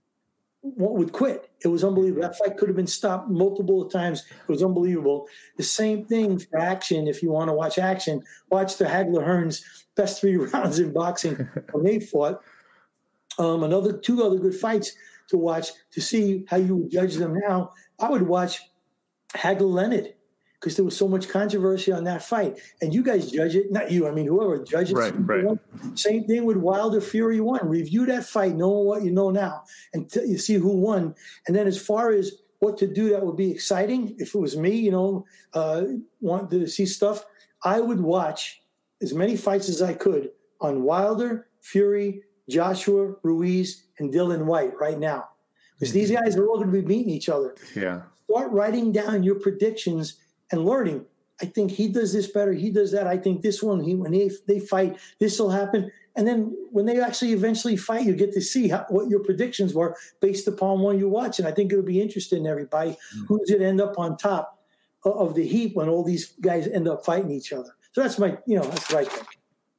would quit. It was unbelievable. That fight could have been stopped multiple times. It was unbelievable. The same thing for action. If you want to watch action, watch the Hagler-Hearns best three rounds in boxing when they fought. Um, another two other good fights to watch to see how you would judge them now. I would watch Hagler-Leonard, because there was so much controversy on that fight. And you guys judge it. Not you, I mean, whoever judges it. Right, right. Same thing with Wilder Fury one. Review that fight, knowing what you know now, and t- you see who won. And then as far as what to do that would be exciting, if it was me, you know, uh, want to see stuff, I would watch as many fights as I could on Wilder, Fury, Joshua, Ruiz, and Dylan White right now. Because these guys are all going to be beating each other. Yeah. Start writing down your predictions and learning. I think he does this better. He does that. I think this one, he, when they, they fight, this will happen. And then when they actually eventually fight, you get to see how, what your predictions were based upon one you watch. And I think it'll be interesting to everybody. Mm-hmm. Who's going to end up on top of the heap when all these guys end up fighting each other? So that's my, you know, that's what I think.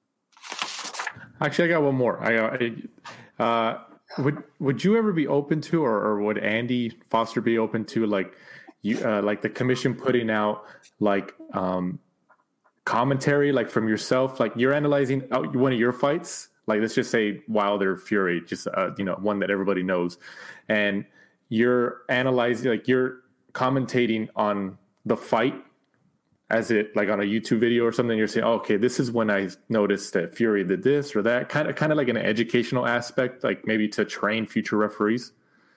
Actually, I got one more. I, I uh, would would you ever be open to, or, or would Andy Foster be open to, like you, uh, like the commission putting out like um, commentary, like from yourself, like you're analyzing one of your fights, like let's just say Wilder Fury, just uh, you know, one that everybody knows, and you're analyzing, like you're commentating on the fight as it, like on a YouTube video or something, you're saying, oh, okay, this is when I noticed that Fury did this or that, kind of kind of like an educational aspect, like maybe to train future referees?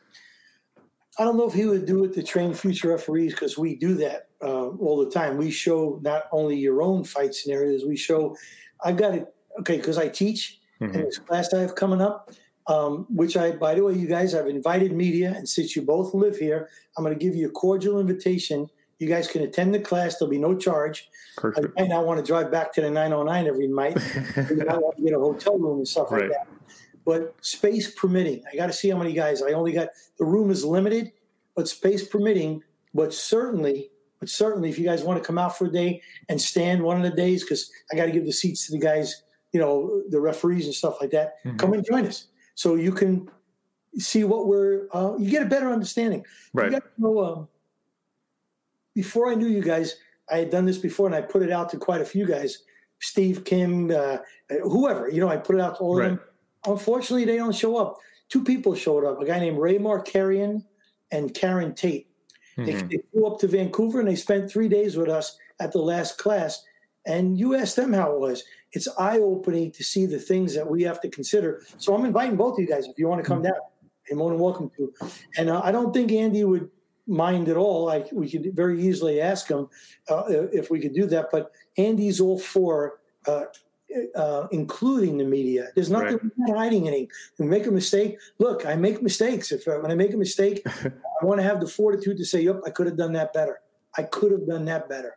I don't know if he would do it to train future referees, because we do that uh, all the time. We show not only your own fight scenarios, we show, I've got it, okay, because I teach, mm-hmm. and this class I have coming up, um, which I, by the way, you guys, I've invited media, and since you both live here, I'm going to give you a cordial invitation. You guys can attend the class. There'll be no charge. Perfect. I might not want to drive back to the nine oh nine every night. You might want to get a hotel room and stuff right. like that. But space permitting, I got to see how many guys. I only got, the room is limited, but space permitting. But certainly, but certainly, if you guys want to come out for a day and stand one of the days, because I got to give the seats to the guys, you know, the referees and stuff like that. Mm-hmm. Come and join us, so you can see what we're. Uh, you get a better understanding. Right. You got to know. Um, Before I knew you guys, I had done this before, and I put it out to quite a few guys, Steve Kim, uh, whoever. You know, I put it out to all right. of them. Unfortunately, they don't show up. Two people showed up, a guy named Ray Markarian and Karen Tate. Mm-hmm. They, they flew up to Vancouver, and they spent three days with us at the last class. And you asked them how it was. It's eye-opening to see the things that we have to consider. So I'm inviting both of you guys, if you want to come mm-hmm. down. You're more than welcome to. And uh, I don't think Andy would mind at all. Like, we could very easily ask him uh, if we could do that, but Andy's all for uh, uh, including the media. There's nothing, right. We're not hiding anything. We make a mistake. Look, I make mistakes. If uh, when I make a mistake, I want to have the fortitude to say, "Yep, I could have done that better. I could have done that better."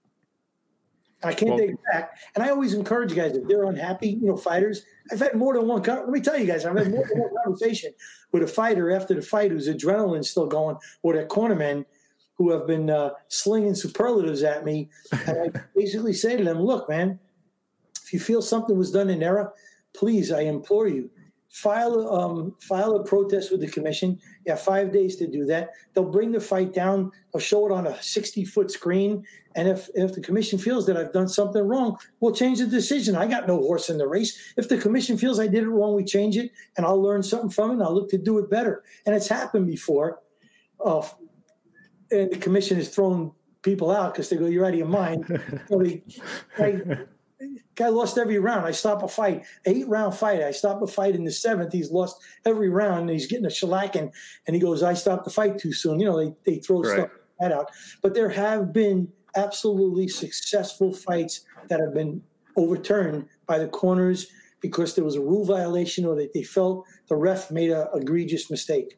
I can't well, take it back. And I always encourage guys, if they're unhappy, you know, fighters. I've had more than one. Let me tell you guys, I've had more than one conversation with a fighter after the fight whose adrenaline's still going, or their cornermen who have been uh, slinging superlatives at me. And I basically say to them, "Look, man, if you feel something was done in error, please, I implore you, file um, file a protest with the commission. You have five days to do that. They'll bring the fight down. They'll show it on a sixty-foot screen. And if, if the commission feels that I've done something wrong, we'll change the decision. I got no horse in the race. If the commission feels I did it wrong, we change it, and I'll learn something from it, and I'll look to do it better. And it's happened before. Uh, and the commission has thrown people out because they go, you're out of your mind. So they, I, guy lost every round. I stop a fight, eight-round fight. I stop a fight in the seventh. He's lost every round, and he's getting a shellacking. And he goes, I stopped the fight too soon. You know, they, they throw right. stuff like that out. But there have been absolutely successful fights that have been overturned by the corners because there was a rule violation or that they felt the ref made an egregious mistake.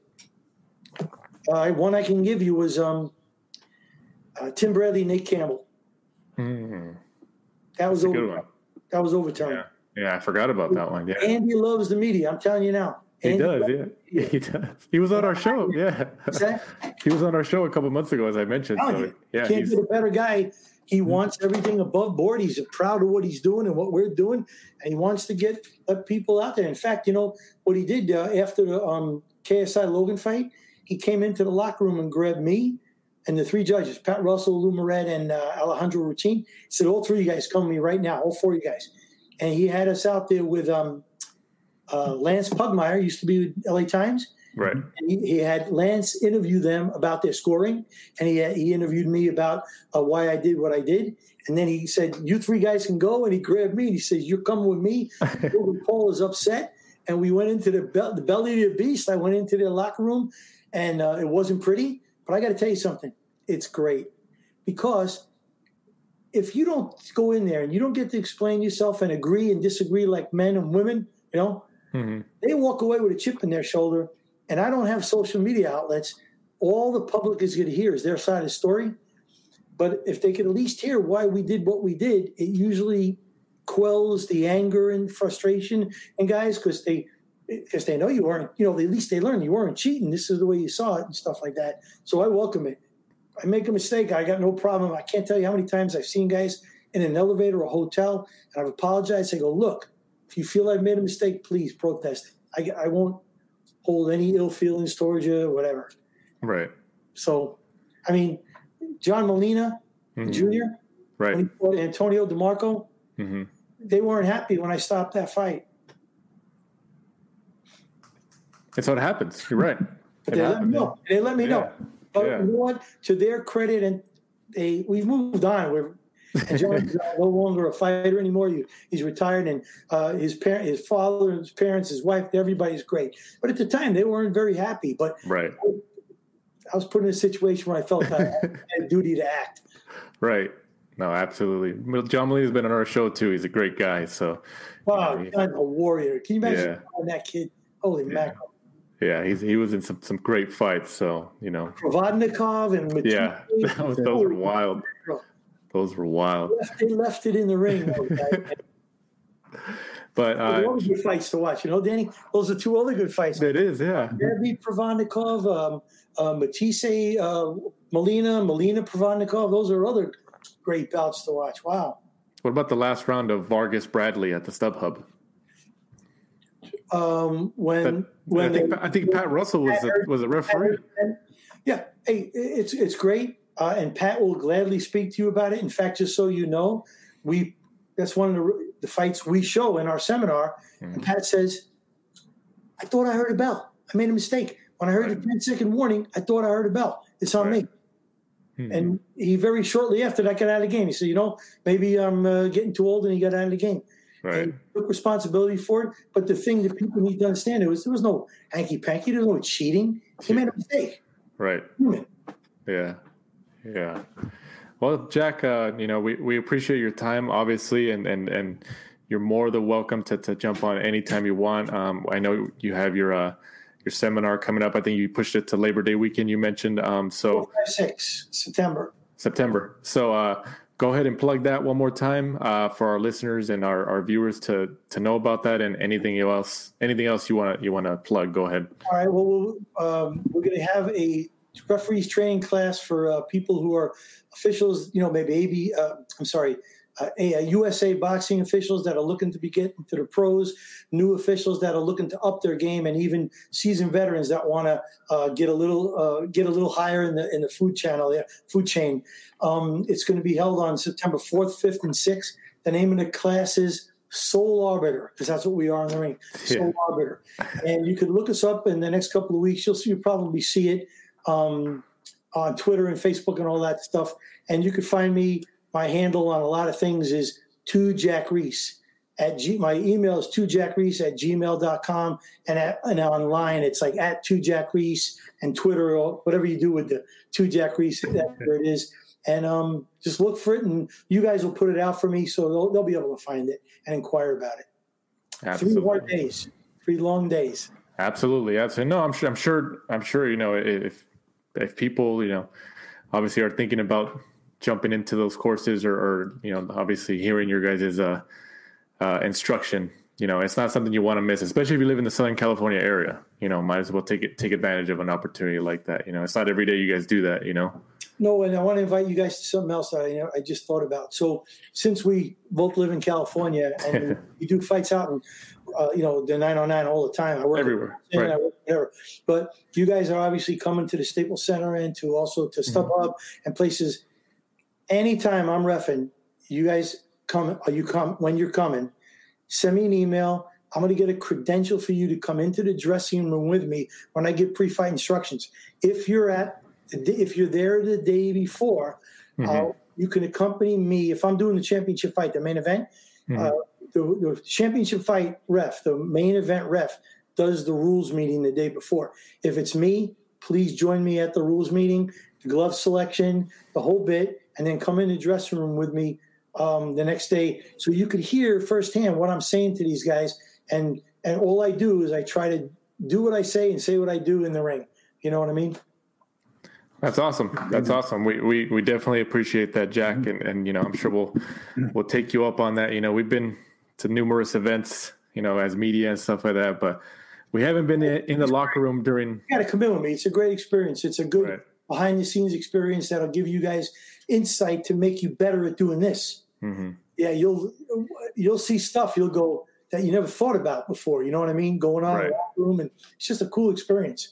Uh, one I can give you was um, uh, Tim Bradley, Nate Campbell. Mm. That was That's a over, good one. That was overturned. Yeah. yeah, I forgot about that one. Yeah, Andy loves the media. I'm telling you now. He Andy does. Yeah, yeah, he does. He was on our show. Yeah, he was on our show a couple months ago, as I mentioned. So, you, yeah, can't get a better guy. He wants everything above board. He's proud of what he's doing and what we're doing, and he wants to get uh, people out there. In fact, you know what he did uh, after the um, K S I Logan fight? He came into the locker room and grabbed me and the three judges, Pat Russell, Lou Moret, and uh, Alejandro Ruchin. He said, all three of you guys come to me right now, all four of you guys. And he had us out there with um, uh, Lance Pugmire, used to be with L A Times. Right. And he, he had Lance interview them about their scoring, and he had, he interviewed me about uh, why I did what I did. And then he said, you three guys can go, and he grabbed me, and he says, you're coming with me. Paul is upset. And we went into the, be- the belly of the beast. I went into their locker room, and uh, it wasn't pretty. But I got to tell you something. It's great because if you don't go in there and you don't get to explain yourself and agree and disagree like men and women, you know, mm-hmm. they walk away with a chip in their shoulder. And I don't have social media outlets. All the public is going to hear is their side of the story. But if they could at least hear why we did what we did, it usually quells the anger and frustration. And guys, because they because they know you weren't, you know, at least they learn you weren't cheating. This is the way you saw it and stuff like that. So I welcome it. I make a mistake, I got no problem. I can't tell you how many times I've seen guys in an elevator or a hotel, and I've apologized. I go, look, if you feel I've made a mistake, please protest it. I, I won't hold any ill feelings towards you or whatever. Right. So, I mean, John Molina, mm-hmm. Junior, right, when he fought Antonio DeMarco, mm-hmm. they weren't happy when I stopped that fight. That's what happens. You're right. But they let me know. They let me yeah. know. But yeah. you know what? To their credit, and they we've moved on. We're, and John's no longer a fighter anymore. He, he's retired, and uh, his parent, his father, his parents, his wife, everybody's great. But at the time, they weren't very happy. But right. I, I was put in a situation where I felt I had a duty to act. Right. No, absolutely. John Molina's been on our show too. He's a great guy. So, wow, you know, John's a warrior. Can you imagine yeah. that kid? Holy yeah. mackerel! Yeah, he's he was in some, some great fights. So you know, Provodnikov and Matisse, yeah, that was, those were wild. Those were wild. They left, they left it in the ring. But uh, those are good fights to watch. You know, Danny, those are two other good fights. It is, yeah. Debbie Provodnikov, um, uh, Matisse, uh, Molina, Molina Provodnikov. Those are other great bouts to watch. Wow. What about the last round of Vargas Bradley at the StubHub? Um, when that, when I think they, I think Pat Russell was a, was a referee. Yeah, hey, it's it's great, uh, and Pat will gladly speak to you about it. In fact, just so you know, we that's one of the, the fights we show in our seminar. Mm-hmm. And Pat says, "I thought I heard a bell. I made a mistake. When I heard right. the ten second warning, I thought I heard a bell. It's on right. me." Mm-hmm. And he very shortly after that got out of the game. He said, "You know, maybe I'm uh, getting too old," and he got out of the game. Right. And took responsibility for it. But the thing that people need to understand is there was no hanky-panky. There was no cheating. He made a mistake. Right. Human. Yeah. Yeah. Well, Jack, uh, you know, we, we appreciate your time, obviously, and, and, and you're more than welcome to, to jump on anytime you want. Um, I know you have your uh, your seminar coming up. I think you pushed it to Labor Day weekend, you mentioned. Um, so six September. September. So uh, go ahead and plug that one more time uh, for our listeners and our, our viewers to to know about that, and anything else anything else you want to you want to plug. Go ahead. All right. Well, we'll um, we're going to have a referees training class for uh, people who are officials. You know, maybe uh, I'm sorry, uh, a, U S A boxing officials that are looking to be getting to the pros, new officials that are looking to up their game, and even seasoned veterans that want to uh, get a little uh, get a little higher in the in the food channel, yeah, food chain. Um, it's going to be held on September fourth, fifth, and sixth. The name of the class is Soul Arbiter, because that's what we are in the ring. Soul yeah. Arbiter. And you could look us up in the next couple of weeks. You'll see, you'll probably see it um, on Twitter and Facebook and all that stuff. And you could find me. My handle on a lot of things is two Jack Reese. At G, my email is two jack reese at gmail dot com, and, at, and online it's like at two Jack Reese, and Twitter or whatever you do with the two Jack Reese, that's where it is. And um, just look for it, and you guys will put it out for me, so they'll, they'll be able to find it and inquire about it. Absolutely. Three hard days, three long days. Absolutely, absolutely. No, I'm sure. I'm sure. I'm sure. You know, if if people, you know, obviously are thinking about jumping into those courses, or, or you know, obviously hearing your guys' uh, uh, instruction, you know, it's not something you want to miss, especially if you live in the Southern California area. You know, might as well take it, take advantage of an opportunity like that. You know, it's not every day you guys do that. You know. No, and I want to invite you guys to something else that I, you know, I just thought about. So since we both live in California and we do fights out in, uh, you know, the nine oh nine all the time. I work everywhere. Right. I work wherever. But you guys are obviously coming to the Staples Center and to also to StubHub mm-hmm. and places. Anytime I'm reffing, you guys come, you come when you're coming, send me an email. I'm going to get a credential for you to come into the dressing room with me when I give pre-fight instructions. If you're at If you're there the day before, mm-hmm. uh, you can accompany me. If I'm doing the championship fight, the main event, mm-hmm. uh, the, the championship fight ref, the main event ref, does the rules meeting the day before. If it's me, please join me at the rules meeting, the glove selection, the whole bit, and then come in the dressing room with me um, the next day so you could hear firsthand what I'm saying to these guys. And, and all I do is I try to do what I say and say what I do in the ring. You know what I mean? That's awesome. That's awesome. We, we, we definitely appreciate that, Jack. And, and, you know, I'm sure we'll, we'll take you up on that. You know, we've been to numerous events, you know, as media and stuff like that, but we haven't been in, in the locker room during. You got to come in with me. It's a great experience. It's a good right. behind the scenes experience that'll give you guys insight to make you better at doing this. Mm-hmm. Yeah. You'll, you'll see stuff you'll go that you never thought about before. You know what I mean? Going on right. in the locker room, and it's just a cool experience.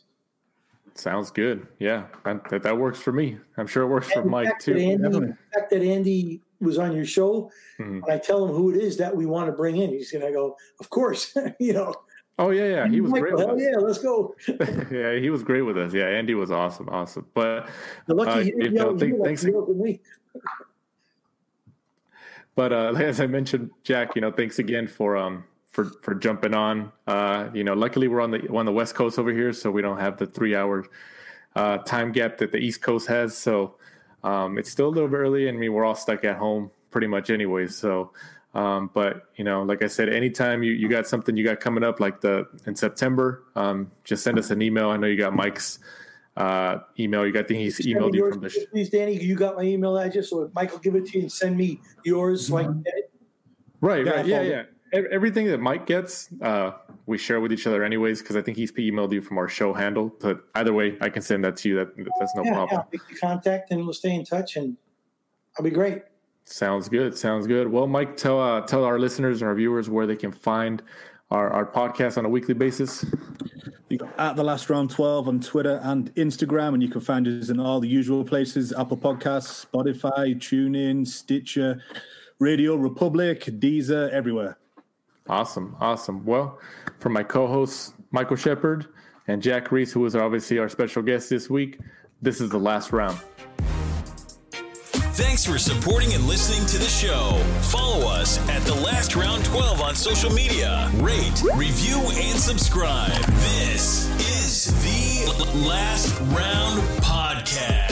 Sounds good. Yeah, that, that works for me. I'm sure it works and for Mike too. Andy, the fact that Andy was on your show, mm-hmm. when I tell him who it is that we want to bring in, he's going to go, of course, you know. Oh, yeah, yeah. He was Michael, great with hell us. Yeah, let's go. yeah, he was great with us. Yeah, Andy was awesome, awesome. But the lucky uh, you, you know, think, you thanks. Me. But uh, as I mentioned, Jack, you know, thanks again for um for for jumping on. Uh, you know, luckily we're on the on the West Coast over here, so we don't have the three hour uh, time gap that the East Coast has. So um, it's still a little bit early, and I mean we're all stuck at home pretty much anyway. So. Um, but you know, like I said, anytime you, you got something you got coming up like the in September, um, just send us an email. I know you got Mike's uh, email. You got the he's emailed you from the. Sh- please, Danny, you got my email address, so if Michael give it to you and send me yours so I can get it. Right, right, yeah, yeah. Everything that Mike gets, uh, we share with each other anyways, because I think he's emailed you from our show handle. But either way, I can send that to you. That that's no yeah, problem. Yeah, make the contact and we'll stay in touch, and I'll be great. Sounds good. Sounds good. Well, Mike, tell uh, tell our listeners and our viewers where they can find our, our podcast on a weekly basis. You got at the Last Round twelve on Twitter and Instagram, and you can find us in all the usual places: Apple Podcasts, Spotify, TuneIn, Stitcher, Radio Republic, Deezer, everywhere. Awesome, awesome. Well, for my co-hosts Michael Shepard and Jack Reese, who is obviously our special guest this week, this is The Last Round. Thanks for supporting and listening to the show. Follow us at The Last Round twelve on social media. Rate, review, and subscribe. This is The Last Round Podcast.